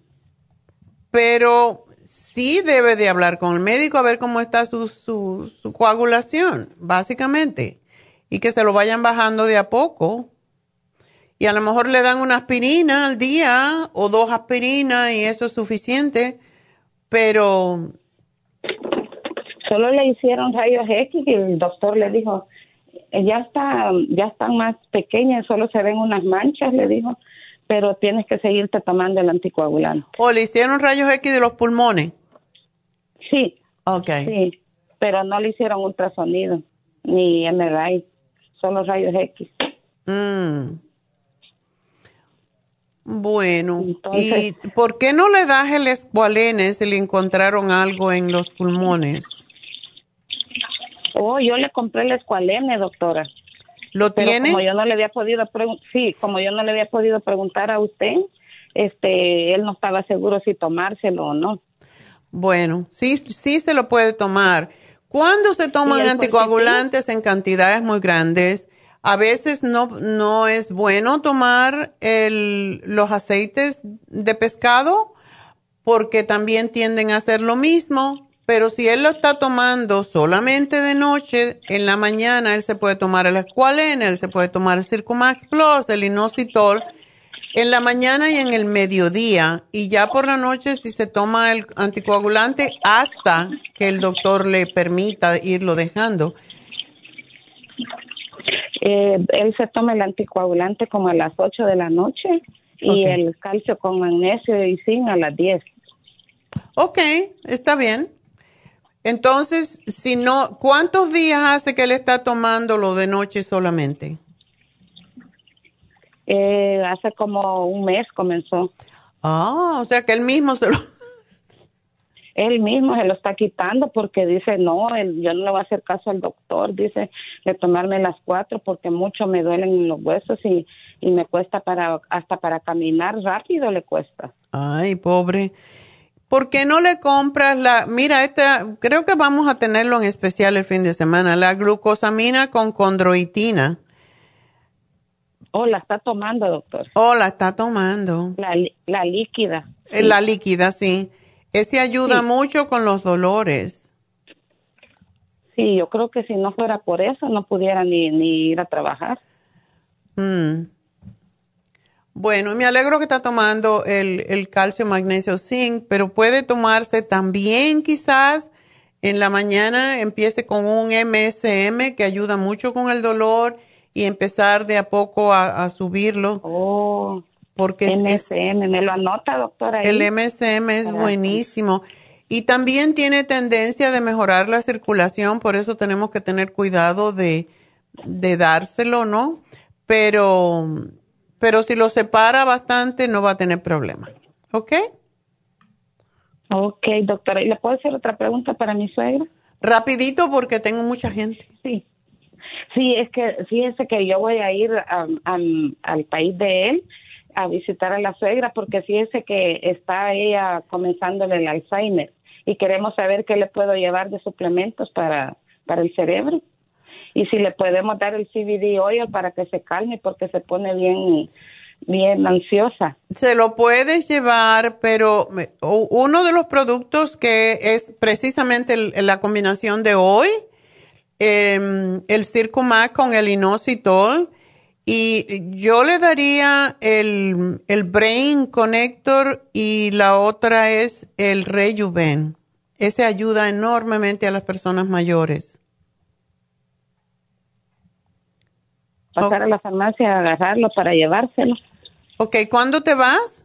pero sí debe de hablar con el médico a ver cómo está su, su, su coagulación, básicamente, y que se lo vayan bajando de a poco. Y a lo mejor le dan una aspirina al día o dos aspirinas y eso es suficiente, pero... Solo le hicieron rayos X y el doctor le dijo, ya está, ya están más pequeñas, solo se ven unas manchas, le dijo, pero tienes que seguirte tomando el anticoagulante. ¿O le hicieron rayos X de los pulmones? Sí. Okay. Sí, pero no le hicieron ultrasonido, ni M R I, solo rayos X. Mm. Bueno, entonces, ¿y por qué no le das el escualene si le encontraron algo en los pulmones? Oh, yo le compré el escualene, doctora. ¿Lo Pero tiene? Como yo no le había podido preguntar, sí, como yo no le había podido preguntar a usted, este, él no estaba seguro si tomárselo o no. Bueno, sí, sí se lo puede tomar. Cuando se toman anticoagulantes en cantidades muy grandes, a veces no, no es bueno tomar el, los aceites de pescado porque también tienden a hacer lo mismo, pero si él lo está tomando solamente de noche, en la mañana él se puede tomar el escualene, él se puede tomar el Circumax Plus, el inositol, en la mañana y en el mediodía, y ya por la noche si se toma el anticoagulante hasta que el doctor le permita irlo dejando. Eh, él se toma el anticoagulante como a las ocho de la noche y okay. el calcio con magnesio y zinc a las diez. Ok, está bien. Entonces, si no, ¿cuántos días hace que él está tomando lo de noche solamente? Eh, hace como un mes comenzó. Ah, o sea que él mismo se lo... Él mismo se lo está quitando porque dice, no, él, yo no le voy a hacer caso al doctor, dice, de tomarme las cuatro porque mucho me duelen los huesos y, y me cuesta para, hasta para caminar rápido le cuesta. Ay, pobre. ¿Por qué no le compras la, mira, esta, creo que vamos a tenerlo en especial el fin de semana, la glucosamina con condroitina? Oh, la está tomando, doctor. Oh, la está tomando. La, la líquida. Sí. La líquida, sí. Ese ayuda sí. mucho con los dolores. Sí, yo creo que si no fuera por eso no pudiera ni, ni ir a trabajar. Mm. Bueno, me alegro que está tomando el, el calcio, magnesio, zinc, pero puede tomarse también quizás en la mañana, empiece con un M S M que ayuda mucho con el dolor y empezar de a poco a, a subirlo. Oh. Porque M S M, ¿me lo anota, doctora? Ahí? El M S M es buenísimo. Y también tiene tendencia de mejorar la circulación, por eso tenemos que tener cuidado de, de dárselo, ¿no? Pero, pero si lo separa bastante, no va a tener problema. ¿Ok? Ok, doctora. ¿Y le puedo hacer otra pregunta para mi suegra? Rapidito, porque tengo mucha gente. Sí. Sí, es que fíjese que yo voy a ir um, um, al país de él a visitar a la suegra porque fíjese que está ella comenzándole el Alzheimer y queremos saber qué le puedo llevar de suplementos para, para el cerebro y si le podemos dar el C B D oil para que se calme porque se pone bien, bien ansiosa. Se lo puedes llevar, pero uno de los productos que es precisamente el, la combinación de hoy eh, el Circumax con el inositol. Y yo le daría el, el Brain Connector y la otra es el Rejuven. Ese ayuda enormemente a las personas mayores. Pasar oh. a la farmacia a agarrarlo para llevárselo. Ok, ¿cuándo te vas?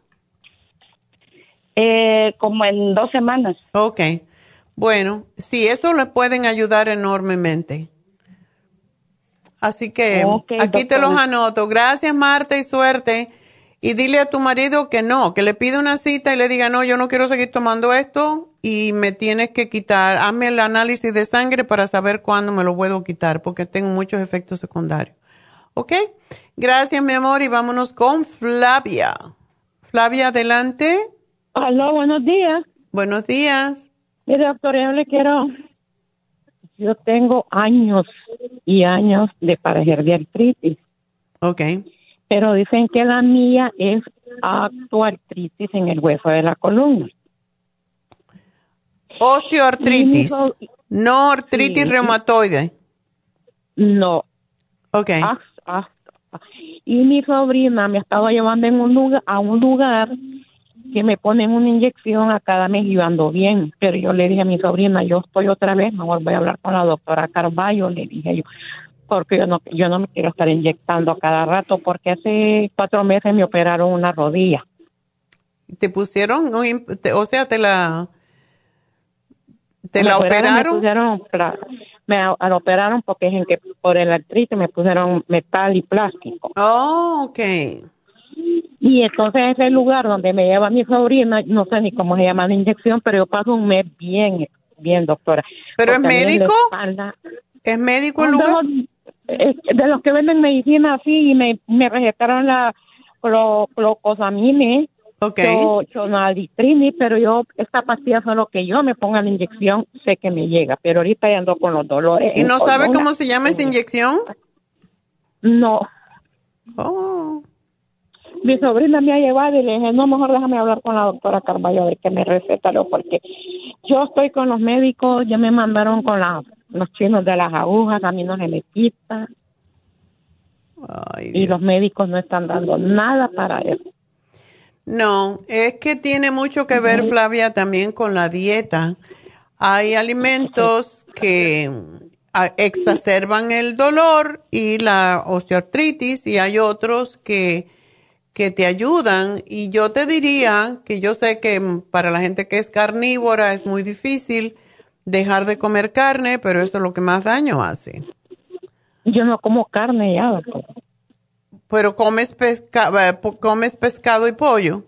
Eh, como en dos semanas. Ok, bueno, sí, eso le pueden ayudar enormemente. Así que okay, aquí doctora. Te los anoto. Gracias, Marta, y suerte. Y dile a tu marido que no, que le pide una cita y le diga, no, yo no quiero seguir tomando esto y me tienes que quitar. Hazme el análisis de sangre para saber cuándo me lo puedo quitar porque tengo muchos efectos secundarios. ¿Ok? Gracias, mi amor, y vámonos con Flavia. Flavia, adelante. Aló, buenos días. Buenos días. Mire, doctora, yo le quiero... Yo tengo años y años de padecer de artritis. Ok. Pero dicen que la mía es osteoartritis en el hueso de la columna. Osteoartritis, so- no artritis sí. reumatoide. No. Ok. Ah, ah, ah. Y mi sobrina me estaba llevando en un lugar, a un lugar que me ponen una inyección a cada mes y yo ando bien, pero yo le dije a mi sobrina, yo estoy otra vez, mejor voy a hablar con la doctora Carballo, le dije yo, porque yo no yo no me quiero estar inyectando a cada rato, porque hace cuatro meses me operaron una rodilla. ¿Te pusieron, o sea, te la te me la operaron? operaron? Me, pusieron, me la operaron porque es en que por el artritis me pusieron metal y plástico. Oh, okay. Y entonces ese lugar donde me lleva mi sobrina, no sé ni cómo se llama la inyección, pero yo paso un mes bien, bien, doctora. ¿Pero es médico? Espalda, ¿Es médico el lugar? De, de los que venden medicina así, y me, me recetaron la glucosamine, okay. chonalditrini, pero yo, esta pastilla solo que yo me ponga la inyección, sé que me llega, pero ahorita ya ando con los dolores. ¿Y no sabe cómo se llama esa inyección? No. Oh. Mi sobrina me ha llevado y le dije, no, mejor déjame hablar con la doctora Carballo de que me receta, porque yo estoy con los médicos, ya me mandaron con la, los chinos de las agujas, a mí no se me quita. Ay, y los médicos no están dando nada para eso. No, es que tiene mucho que ver, Flavia, también con la dieta. Hay alimentos que exacerban el dolor y la osteoartritis y hay otros que que te ayudan, y yo te diría que yo sé que para la gente que es carnívora es muy difícil dejar de comer carne, pero eso es lo que más daño hace. Yo no como carne ya, doctor. Pero comes, pesca comes pescado y pollo.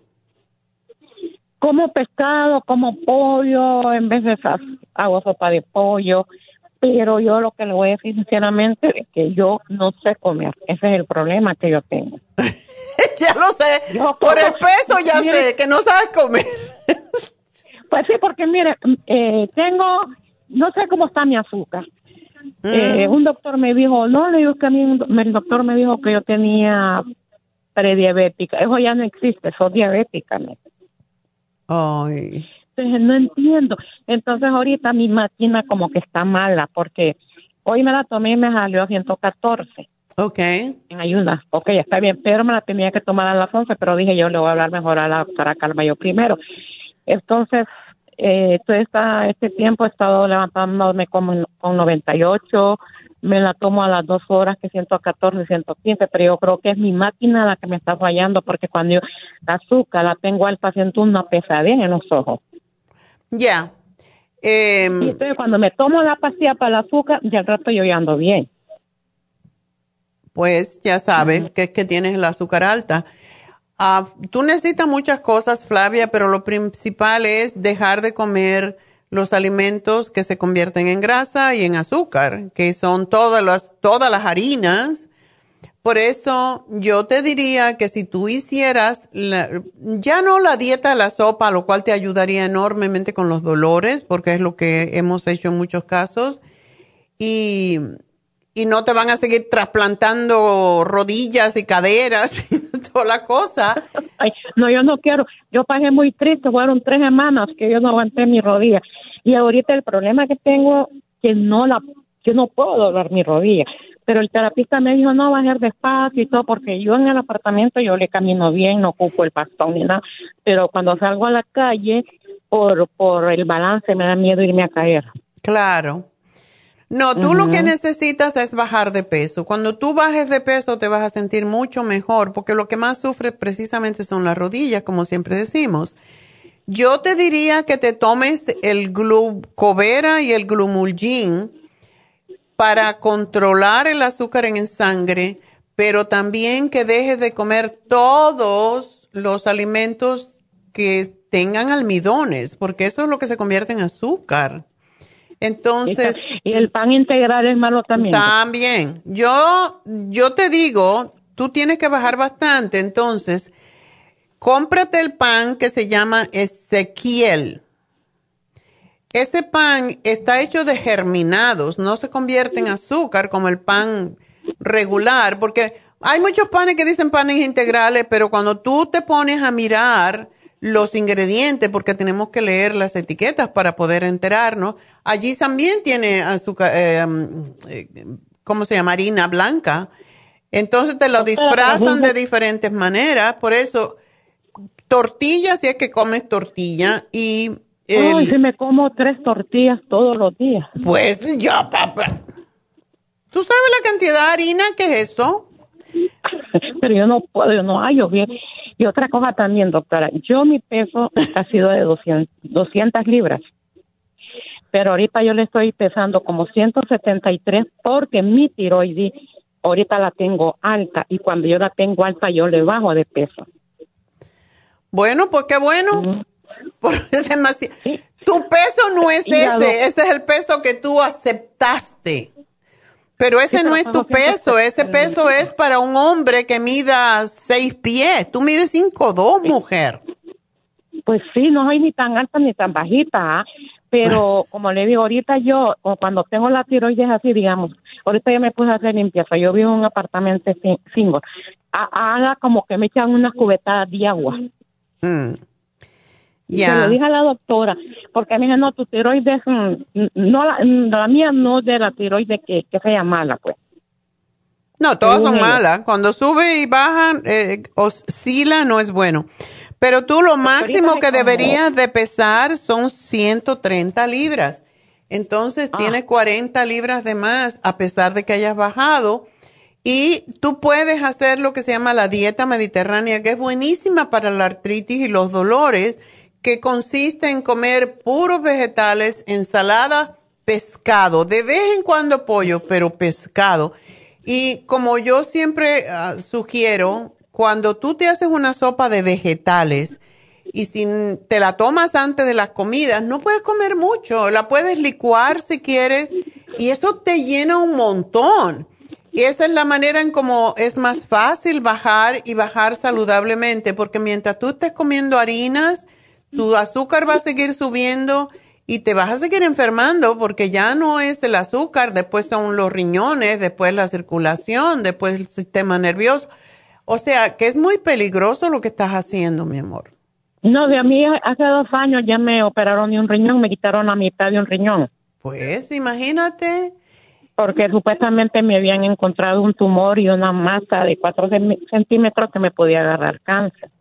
Como pescado, como pollo, en vez de esas hago sopa de pollo, pero yo lo que le voy a decir sinceramente es que yo no sé comer. Ese es el problema que yo tengo. Ya lo sé, yo, por el peso ya mire, sé que no sabes comer. Pues sí, porque mire, eh, tengo, no sé cómo está mi azúcar. Mm. Eh, un doctor me dijo, no, le digo que a mí, un, el doctor me dijo que yo tenía prediabética. Eso ya no existe, soy diabética. ¿No? Ay. Entonces no entiendo. Entonces ahorita mi máquina como que está mala, porque hoy me la tomé y me salió a ciento catorce. Okay. En ayunas. Ok, está bien, pero me la tenía que tomar a las once, pero dije yo le voy a hablar mejor a la doctora Carballo primero. Entonces, eh, todo esta, este tiempo he estado levantándome como con noventa y ocho, me la tomo a las dos horas, que ciento catorce, ciento quince, pero yo creo que es mi máquina la que me está fallando, porque cuando yo la azúcar la tengo alta, siento una pesadez en los ojos. Ya. Yeah. Eh, y entonces cuando me tomo la pastilla para el azúcar, ya al rato yo ya ando bien. Pues ya sabes uh-huh. que es que tienes el azúcar alta. Uh, tú necesitas muchas cosas, Flavia, pero lo principal es dejar de comer los alimentos que se convierten en grasa y en azúcar, que son todas las, todas las harinas. Por eso yo te diría que si tú hicieras, la, ya no la dieta de la sopa, lo cual te ayudaría enormemente con los dolores, porque es lo que hemos hecho en muchos casos, y... y no te van a seguir trasplantando rodillas y caderas y toda la cosa. Ay, no, yo no quiero. Yo pasé muy triste, fueron tres semanas que yo no aguanté mi rodilla. Y ahorita el problema que tengo, que no la, yo no puedo doblar mi rodilla. Pero el terapista me dijo, no, va a ser despacio y todo, porque yo en el apartamento yo le camino bien, no ocupo el bastón ni nada, pero cuando salgo a la calle, por, por el balance me da miedo irme a caer. Claro. No, tú uh-huh. lo que necesitas es bajar de peso. Cuando tú bajes de peso te vas a sentir mucho mejor, porque lo que más sufre precisamente son las rodillas, como siempre decimos. Yo te diría que te tomes el Glucovera y el Glumulgin para controlar el azúcar en sangre, pero también que dejes de comer todos los alimentos que tengan almidones, porque eso es lo que se convierte en azúcar. Entonces, y el pan integral es malo también. También. Yo, yo te digo, tú tienes que bajar bastante, entonces, cómprate el pan que se llama Ezequiel. Ese pan está hecho de germinados, no se convierte en azúcar como el pan regular, porque hay muchos panes que dicen panes integrales, pero cuando tú te pones a mirar los ingredientes, porque tenemos que leer las etiquetas para poder enterarnos, allí también tiene azúcar, eh, eh, ¿cómo se llama? Harina blanca. Entonces te lo disfrazan de diferentes maneras, por eso tortilla, si es que comes tortilla, y El, Ay, si me como tres tortillas todos los días. Pues ya, papá. ¿Tú sabes la cantidad de harina que es eso? Pero yo no puedo, yo no hallo bien. Y otra cosa también, doctora, yo mi peso ha sido de doscientas libras. Pero ahorita yo le estoy pesando como ciento setenta y tres porque mi tiroides ahorita la tengo alta. Y cuando yo la tengo alta, yo le bajo de peso. Bueno, pues qué bueno. Uh-huh. Porque demasiado. Sí. Tu peso no es ese, lo... ese es el peso que tú aceptaste. Pero ese sí, no es tu peso, ese peso es para un hombre que mida seis pies. Tú mides cinco dos, mujer. Pues sí, no soy ni tan alta ni tan bajita, ¿eh? Pero como le digo, ahorita yo, o cuando tengo la tiroides así, digamos, ahorita yo me puse a hacer limpieza, yo vivo en un apartamento single, haga como que me echan unas cubetadas de agua. Mm. Yeah. Se lo dije a la doctora, porque a mí no, tu tiroides, no la, la mía no de la tiroides que, que sea mala, pues. No, todas son malas. Cuando sube y baja, eh, oscila, no es bueno. Pero tú lo máximo que deberías de pesar son ciento treinta libras. Entonces, ah. tienes cuarenta libras de más, a pesar de que hayas bajado. Y tú puedes hacer lo que se llama la dieta mediterránea, que es buenísima para la artritis y los dolores, que consiste en comer puros vegetales, ensalada, pescado, de vez en cuando pollo, pero pescado. Y como yo siempre uh, sugiero, cuando tú te haces una sopa de vegetales y si te la tomas antes de las comidas, no puedes comer mucho, la puedes licuar si quieres y eso te llena un montón. Y esa es la manera en cómo es más fácil bajar y bajar saludablemente, porque mientras tú estés comiendo harinas, tu azúcar va a seguir subiendo y te vas a seguir enfermando porque ya no es el azúcar, después son los riñones, después la circulación, después el sistema nervioso. O sea, que es muy peligroso lo que estás haciendo, mi amor. No, de a mí hace dos años ya me operaron de un riñón, me quitaron la mitad de un riñón. Pues, imagínate. Porque supuestamente me habían encontrado un tumor y una masa de cuatro centímetros que me podía agarrar cáncer.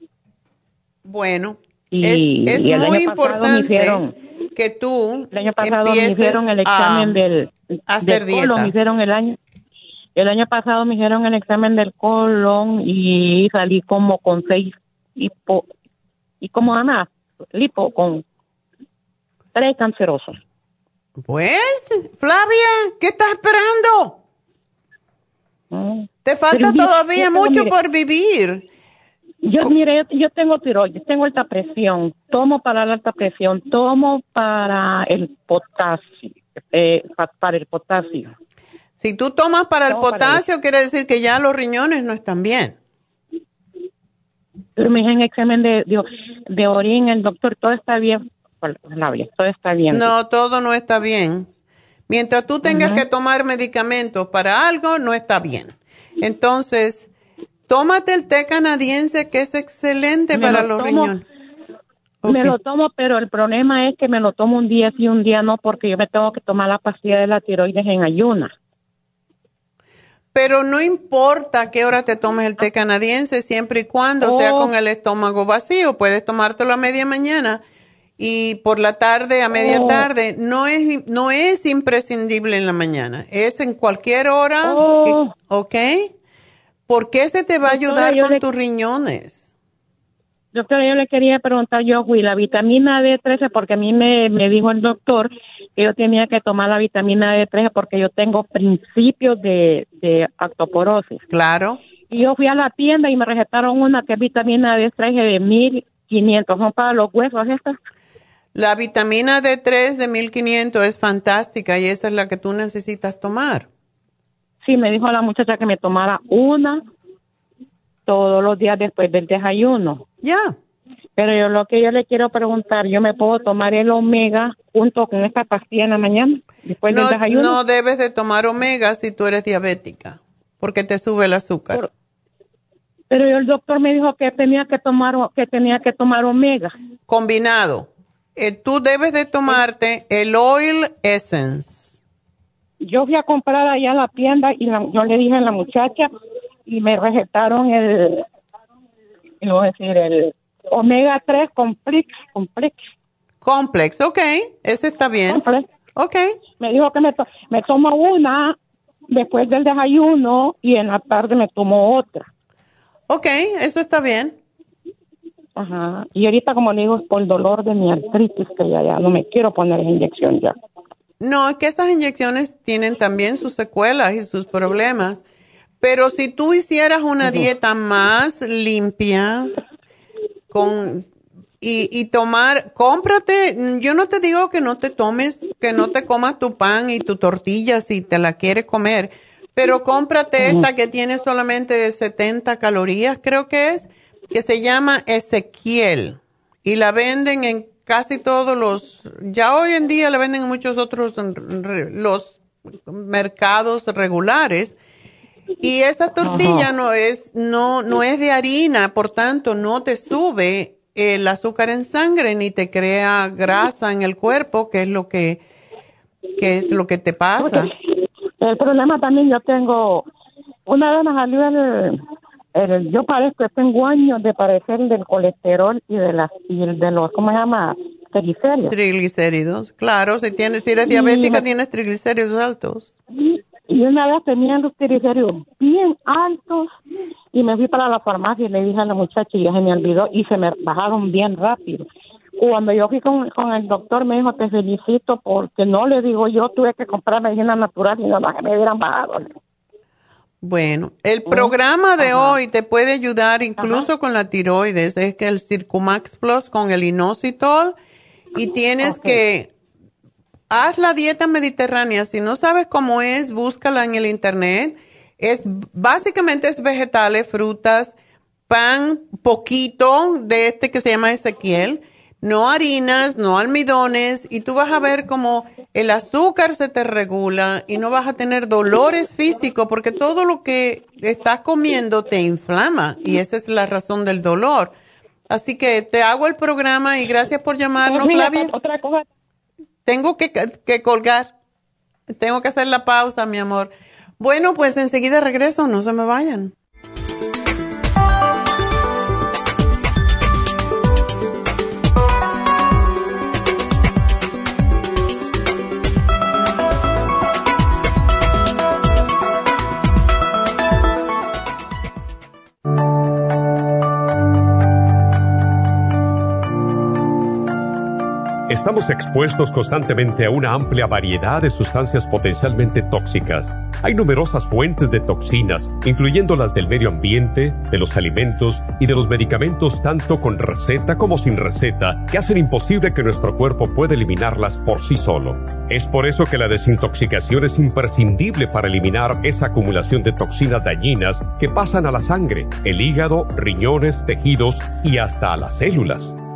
Bueno. Y, es es y muy importante hicieron, que tú el año pasado me hicieron el examen a, del, hacer del colon, me hicieron el año el año pasado me hicieron el examen del colon y salí como con seis hipo y como nada lipo con tres cancerosos. Pues, Flavia, ¿qué estás esperando? Mm. Te falta Pero, todavía mire, mucho mire, por vivir. Yo, mire, yo, yo tengo tiroides, tengo alta presión, tomo para la alta presión, tomo para el potasio, eh, para el potasio. Si tú tomas para tomo el potasio, para quiere decir que ya los riñones no están bien. Pero me dicen examen de, de, de orina, el doctor, todo está bien, todo está bien. No, todo no está bien. Mientras tú tengas uh-huh. que tomar medicamentos para algo, no está bien. Entonces, tómate el té canadiense, que es excelente me para los tomo, riñones. Okay. Me lo tomo, pero el problema es que me lo tomo un día sí, un día no, porque yo me tengo que tomar la pastilla de la tiroides en ayunas. Pero no importa a qué hora te tomes el té canadiense, siempre y cuando oh. sea con el estómago vacío. Puedes tomártelo a media mañana y por la tarde a media oh. tarde. No es, no es imprescindible en la mañana, es en cualquier hora. Oh. Que, ¿ok? ¿Por qué se te va a ayudar Doctora, con le... tus riñones? Doctora, yo le quería preguntar yo, Will, la vitamina D trece, porque a mí me, me dijo el doctor que yo tenía que tomar la vitamina D trece porque yo tengo principios de, de osteoporosis. Claro. Y yo fui a la tienda y me recetaron una que es vitamina D trece de mil quinientos, ¿son para los huesos estas? La vitamina D tres de mil quinientos es fantástica y esa es la que tú necesitas tomar. Sí, me dijo la muchacha que me tomara una todos los días después del desayuno. Ya. Yeah. Pero yo lo que yo le quiero preguntar, ¿yo me puedo tomar el omega junto con esta pastilla en la mañana después no, del desayuno? No debes de tomar omega si tú eres diabética, porque te sube el azúcar. Pero, pero el doctor me dijo que tenía que tomar que tenía que tomar omega. Combinado. Eh, tú debes de tomarte el Oil Essence. Yo fui a comprar allá a la tienda y la, yo le dije a la muchacha y me recetaron el, voy a decir, el omega tres complex, complex. Complex, ok, ese está bien. Complex. Ok. Me dijo que me, to me tomo una después del desayuno y en la tarde me tomo otra. Ok, eso está bien. Ajá, y ahorita como le digo es por el dolor de mi artritis que ya, ya no me quiero poner esa inyección ya. No, es que esas inyecciones tienen también sus secuelas y sus problemas. Pero si tú hicieras una uh-huh. dieta más limpia con y, y tomar, cómprate, yo no te digo que no te tomes, que no te comas tu pan y tu tortilla si te la quieres comer, pero cómprate uh-huh. esta que tiene solamente setenta calorías, creo que es, que se llama Ezequiel y la venden en casi todos los, ya hoy en día la venden en muchos otros los mercados regulares. Y esa tortilla Ajá. no es no no es de harina, por tanto no te sube el azúcar en sangre ni te crea grasa en el cuerpo, que es lo que que es lo que te pasa. El problema también yo tengo, una vez me salió el, el yo parezco que tengo años de padecer del colesterol y de las y el de los ¿cómo se llama? Triglicéridos. Triglicéridos, claro, si tienes si eres diabética me, tienes triglicéridos altos. Y, Y una vez tenía los triglicéridos bien altos y me fui para la farmacia y le dije a la muchacha y ya se me olvidó y se me bajaron bien rápido. Cuando yo fui con, con el doctor me dijo, te felicito porque no le digo yo, tuve que comprar medicina natural y no me hubieran bajado. Bueno, el programa de Ajá. hoy te puede ayudar incluso Ajá. con la tiroides, es que el Circumax Plus con el inositol y tienes okay. que... Haz la dieta mediterránea. Si no sabes cómo es, búscala en el internet. Es básicamente es vegetales, frutas, pan, poquito de este que se llama Ezequiel, no harinas, no almidones, y tú vas a ver cómo el azúcar se te regula y no vas a tener dolores físicos porque todo lo que estás comiendo te inflama y esa es la razón del dolor. Así que te hago el programa y gracias por llamarnos, pues mira, Flavia. Otra cosa. Tengo que, que colgar. Tengo que hacer la pausa, mi amor. Bueno, pues enseguida regreso. No se me vayan. Estamos expuestos constantemente a una amplia variedad de sustancias potencialmente tóxicas. Hay numerosas fuentes de toxinas, incluyendo las del medio ambiente, de los alimentos y de los medicamentos tanto con receta como sin receta, que hacen imposible que nuestro cuerpo pueda eliminarlas por sí solo. Es por eso que la desintoxicación es imprescindible para eliminar esa acumulación de toxinas dañinas que pasan a la sangre, el hígado, riñones, tejidos y hasta a las células.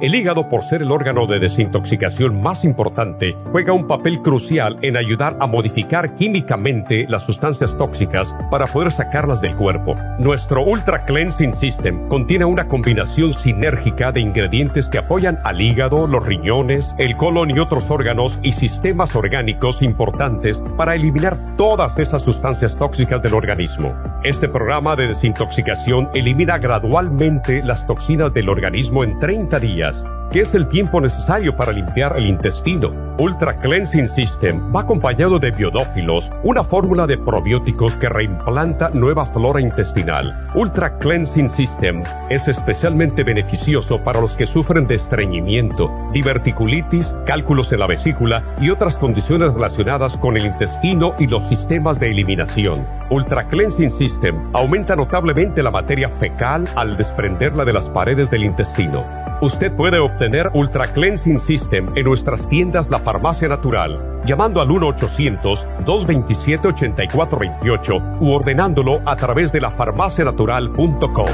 El hígado, por ser el órgano de desintoxicación más importante, juega un papel crucial en ayudar a modificar químicamente las sustancias tóxicas para poder sacarlas del cuerpo. Nuestro Ultra Cleansing System contiene una combinación sinérgica de ingredientes que apoyan al hígado, los riñones, el colon y otros órganos y sistemas orgánicos importantes para eliminar todas esas sustancias tóxicas del organismo. Este programa de desintoxicación elimina gradualmente las toxinas del organismo en treinta días, que es el tiempo necesario para limpiar el intestino. Ultra Cleansing System va acompañado de biodófilos, una fórmula de probióticos que reimplanta nueva flora intestinal. Ultra Cleansing System es especialmente beneficioso para los que sufren de estreñimiento, diverticulitis, cálculos en la vesícula y otras condiciones relacionadas con el intestino y los sistemas de eliminación. Ultra Cleansing System aumenta notablemente la materia fecal al desprenderla de las paredes del intestino. Usted puede obtener Ultra Cleansing System en nuestras tiendas La Farmacia Natural, llamando al uno ochocientos, dos veintisiete, ochenta y cuatro veintiocho u ordenándolo a través de la farmacia natural punto com.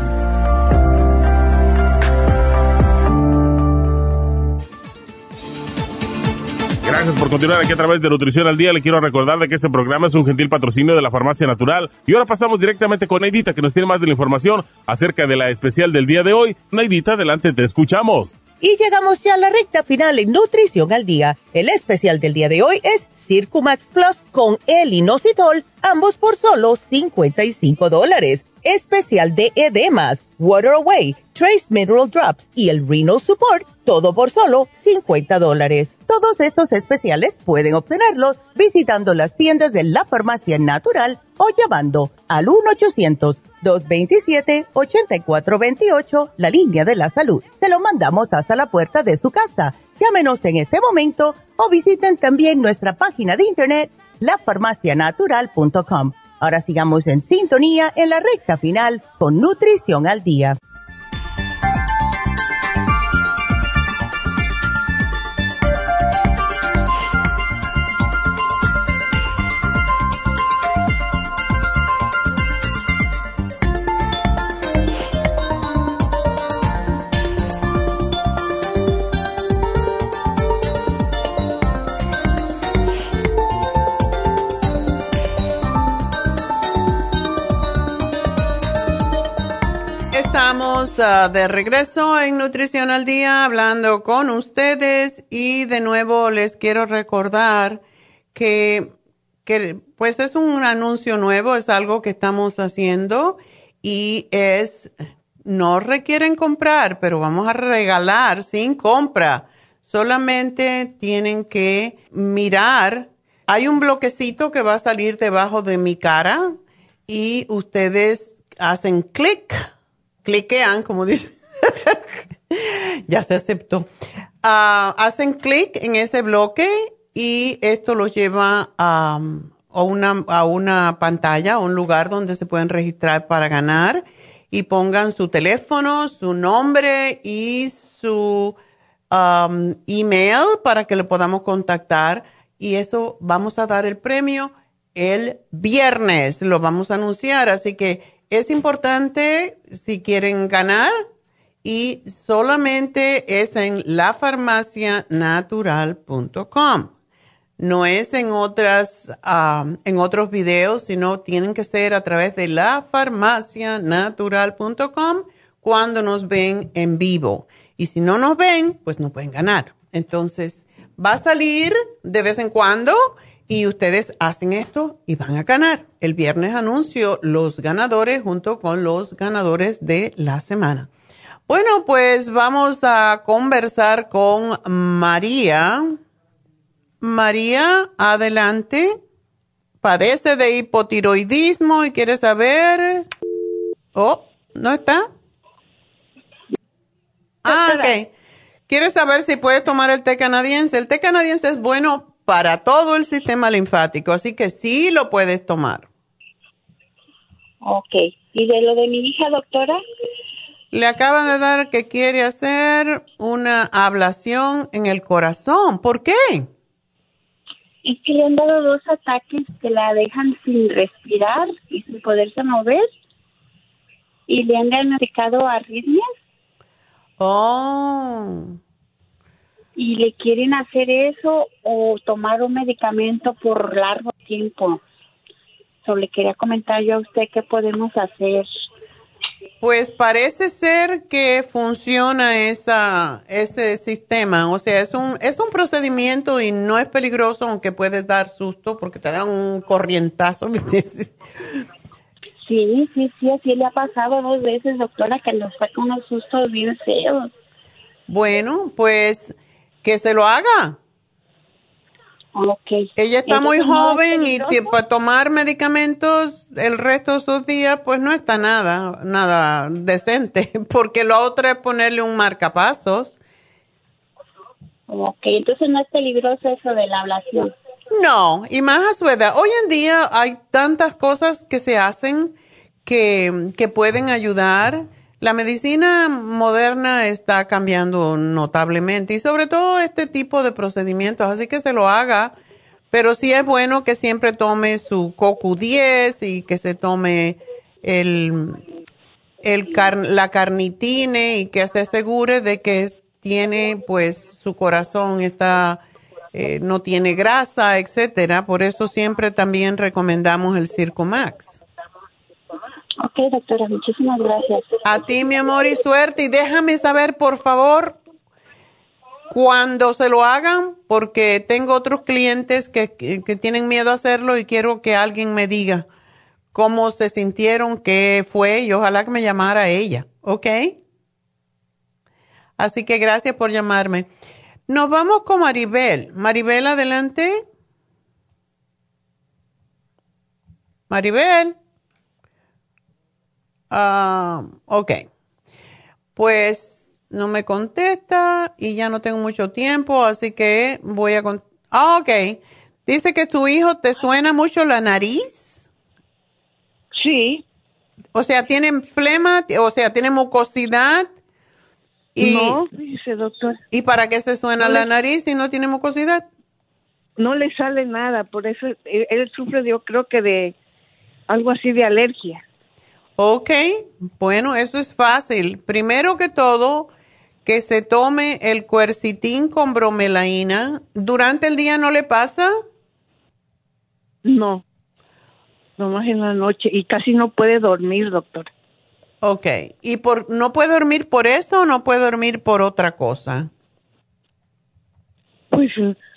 Gracias por continuar aquí a través de Nutrición al Día. Le quiero recordar de que este programa es un gentil patrocinio de la Farmacia Natural. Y ahora pasamos directamente con Neidita, que nos tiene más de la información acerca de la especial del día de hoy. Neidita, adelante, te escuchamos. Y llegamos ya a la recta final en Nutrición al Día. El especial del día de hoy es Circumax Plus con el inositol, ambos por solo cincuenta y cinco dólares. Especial de edemas, Water Away, Trace Mineral Drops y el Renal Support, todo por solo cincuenta dólares. Todos estos especiales pueden obtenerlos visitando las tiendas de la Farmacia Natural o llamando al uno ochocientos, dos veintisiete, ochenta y cuatro veintiocho, la línea de la salud. Se lo mandamos hasta la puerta de su casa. Llámenos en este momento o visiten también nuestra página de internet, la farmacia natural punto com. Ahora sigamos en sintonía en la recta final con Nutrición al Día. Estamos uh, de regreso en Nutrición al Día hablando con ustedes y de nuevo les quiero recordar que, que pues es un anuncio nuevo, es algo que estamos haciendo y es, no requieren comprar, pero vamos a regalar sin compra. Solamente tienen que mirar, hay un bloquecito que va a salir debajo de mi cara y ustedes hacen clic. Cliquean, como dicen, ya se aceptó. Uh, hacen clic en ese bloque y esto los lleva a, a, una, a una pantalla, a un lugar donde se pueden registrar para ganar y pongan su teléfono, su nombre y su um, email para que le podamos contactar y eso vamos a dar el premio el viernes, lo vamos a anunciar, así que es importante si quieren ganar y solamente es en la farmacia natural punto com. No es en otras um, en otros videos, sino tienen que ser a través de la farmacia natural punto com cuando nos ven en vivo. Y si no nos ven, pues no pueden ganar. Entonces, va a salir de vez en cuando y ustedes hacen esto y van a ganar. El viernes anuncio los ganadores junto con los ganadores de la semana. Bueno, pues vamos a conversar con María. María, adelante. Padece de hipotiroidismo y quiere saber... Oh, ¿no está? Ah, ok. Quiere saber si puede tomar el té canadiense. El té canadiense es bueno para todo el sistema linfático, así que sí lo puedes tomar. Ok. ¿Y de lo de mi hija, doctora? Le acaban de dar que quiere hacer una ablación en el corazón. ¿Por qué? Es que le han dado dos ataques que la dejan sin respirar y sin poderse mover. Y le han diagnosticado arritmias. Oh. Y le quieren hacer eso o tomar un medicamento por largo tiempo. Solo le quería comentar yo a usted qué podemos hacer. Pues parece ser que funciona esa, ese sistema. O sea, es un, es un procedimiento y no es peligroso, aunque puedes dar susto porque te dan un corrientazo. Sí, sí, sí, así le ha pasado dos veces, doctora, que nos saca unos sustos bien feos. Bueno, pues que se lo haga. Okay. Ella está Entonces, muy joven ¿no es y peligroso? para tomar medicamentos el resto de sus días, pues no está nada, nada decente, porque lo otro es ponerle un marcapasos. Ok, entonces no es peligroso eso de la ablación. No, y más a su edad. Hoy en día hay tantas cosas que se hacen que, que pueden ayudar. La medicina moderna está cambiando notablemente y sobre todo este tipo de procedimientos, así que se lo haga, pero sí es bueno que siempre tome su C O Q diez y que se tome el, el car, la carnitine y que se asegure de que es, tiene pues su corazón está eh, no tiene grasa, etcétera. Por eso siempre también recomendamos el Circumax. Ok, doctora, muchísimas gracias. A ti, mi amor, y suerte. Y déjame saber, por favor, cuando se lo hagan, porque tengo otros clientes que, que, que tienen miedo a hacerlo y quiero que alguien me diga cómo se sintieron, qué fue, y ojalá que me llamara ella, ¿ok? Así que gracias por llamarme. Nos vamos con Maribel. Maribel, adelante. Maribel. Ah, ok. Pues no me contesta y ya no tengo mucho tiempo, así que voy a... Con ah, ok. Dice que tu hijo te suena mucho la nariz. Sí. O sea, tiene flema, o sea, tiene mucosidad. Y, no, dice doctor. ¿Y para qué se suena no la le, nariz si no tiene mucosidad? No le sale nada, por eso él, él sufre, yo creo que de algo así de alergia. Ok, bueno, eso es fácil. Primero que todo, que se tome el Quercetin con bromelaína. ¿Durante el día no le pasa? No, nomás en la noche y casi no puede dormir, doctor. Ok, ¿y por no puede dormir por eso o no puede dormir por otra cosa? Pues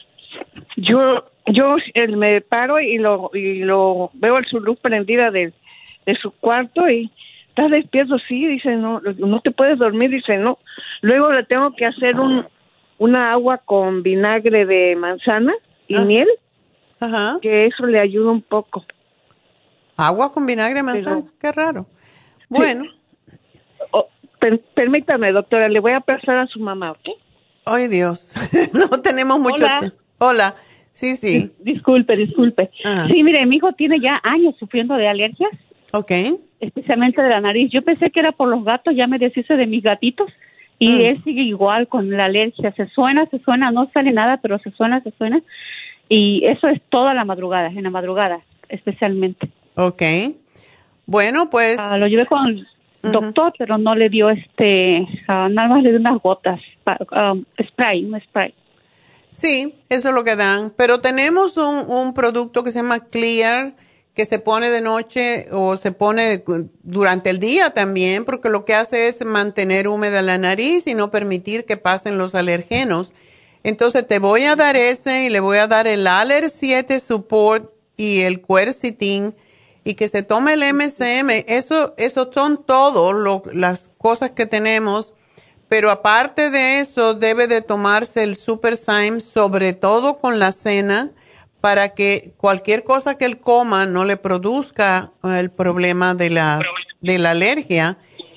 yo yo él me paro y lo y lo veo su luz prendida de, de su cuarto y está despierto, sí, dice, no no te puedes dormir, dice, no. Luego le tengo que hacer un una agua con vinagre de manzana y ah. miel, Ajá. que eso le ayuda un poco. Agua con vinagre de manzana, pero, qué raro. Bueno. Sí. Oh, per, permítame, doctora, le voy a pasar a su mamá, ¿ok? Ay, Dios, no tenemos mucho tiempo. Hola, sí, sí. Disculpe, disculpe. Ajá. Sí, mire, mi hijo tiene ya años sufriendo de alergias. Ok. Especialmente de la nariz. Yo pensé que era por los gatos, ya me deshice de mis gatitos. Y mm. él sigue igual con la alergia. Se suena, se suena, no sale nada, pero se suena, se suena. Y eso es toda la madrugada, en la madrugada especialmente. Ok. Bueno, pues... Uh, lo llevé con el uh-huh. doctor, pero no le dio este... Uh, nada más le dio unas gotas. Um, spray, un spray. Sí, eso es lo que dan. Pero tenemos un, un producto que se llama Clear, que se pone de noche o se pone durante el día también, porque lo que hace es mantener húmeda la nariz y no permitir que pasen los alergenos. Entonces te voy a dar ese y le voy a dar el Aller siete Support y el Quercetin y que se tome el M C M. Eso, eso son todas las cosas que tenemos, pero aparte de eso debe de tomarse el Super Syme, sobre todo con la cena, para que cualquier cosa que él coma no le produzca el problema de la, de la alergia.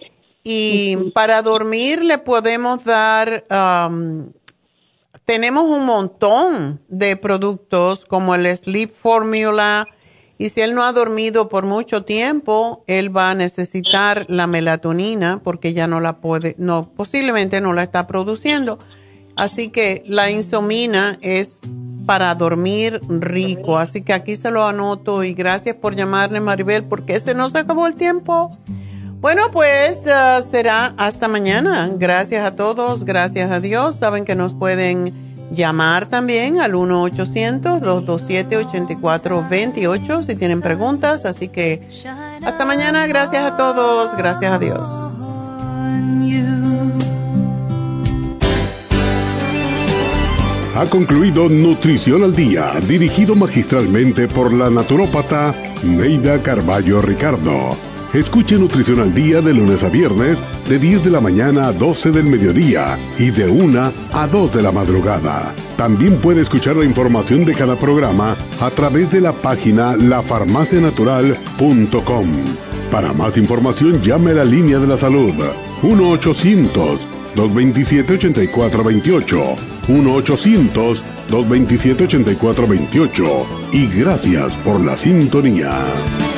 Y uh-huh. para dormir le podemos dar... Um, tenemos un montón de productos como el Sleep Formula y si él no ha dormido por mucho tiempo, él va a necesitar la melatonina porque ya no la puede, no, posiblemente no la está produciendo. Así que la Insomina es para dormir rico. Así que aquí se lo anoto y gracias por llamarme, Maribel, porque se nos acabó el tiempo. Bueno, pues uh, será hasta mañana. Gracias a todos, gracias a Dios. Saben que nos pueden llamar también al uno ochocientos, dos dos siete, ocho cuatro dos ocho si tienen preguntas. Así que hasta mañana. Gracias a todos. Gracias a Dios. Ha concluido Nutrición al Día, dirigido magistralmente por la naturópata Neida Carballo Ricardo. Escuche Nutrición al Día de lunes a viernes de diez de la mañana a doce del mediodía y de una a dos de la madrugada. También puede escuchar la información de cada programa a través de la página la farmacia natural punto com. Para más información llame a la línea de la salud uno ochocientos, dos dos siete, ocho cuatro dos ocho, uno ochocientos, dos dos siete, ocho cuatro dos ocho y gracias por la sintonía.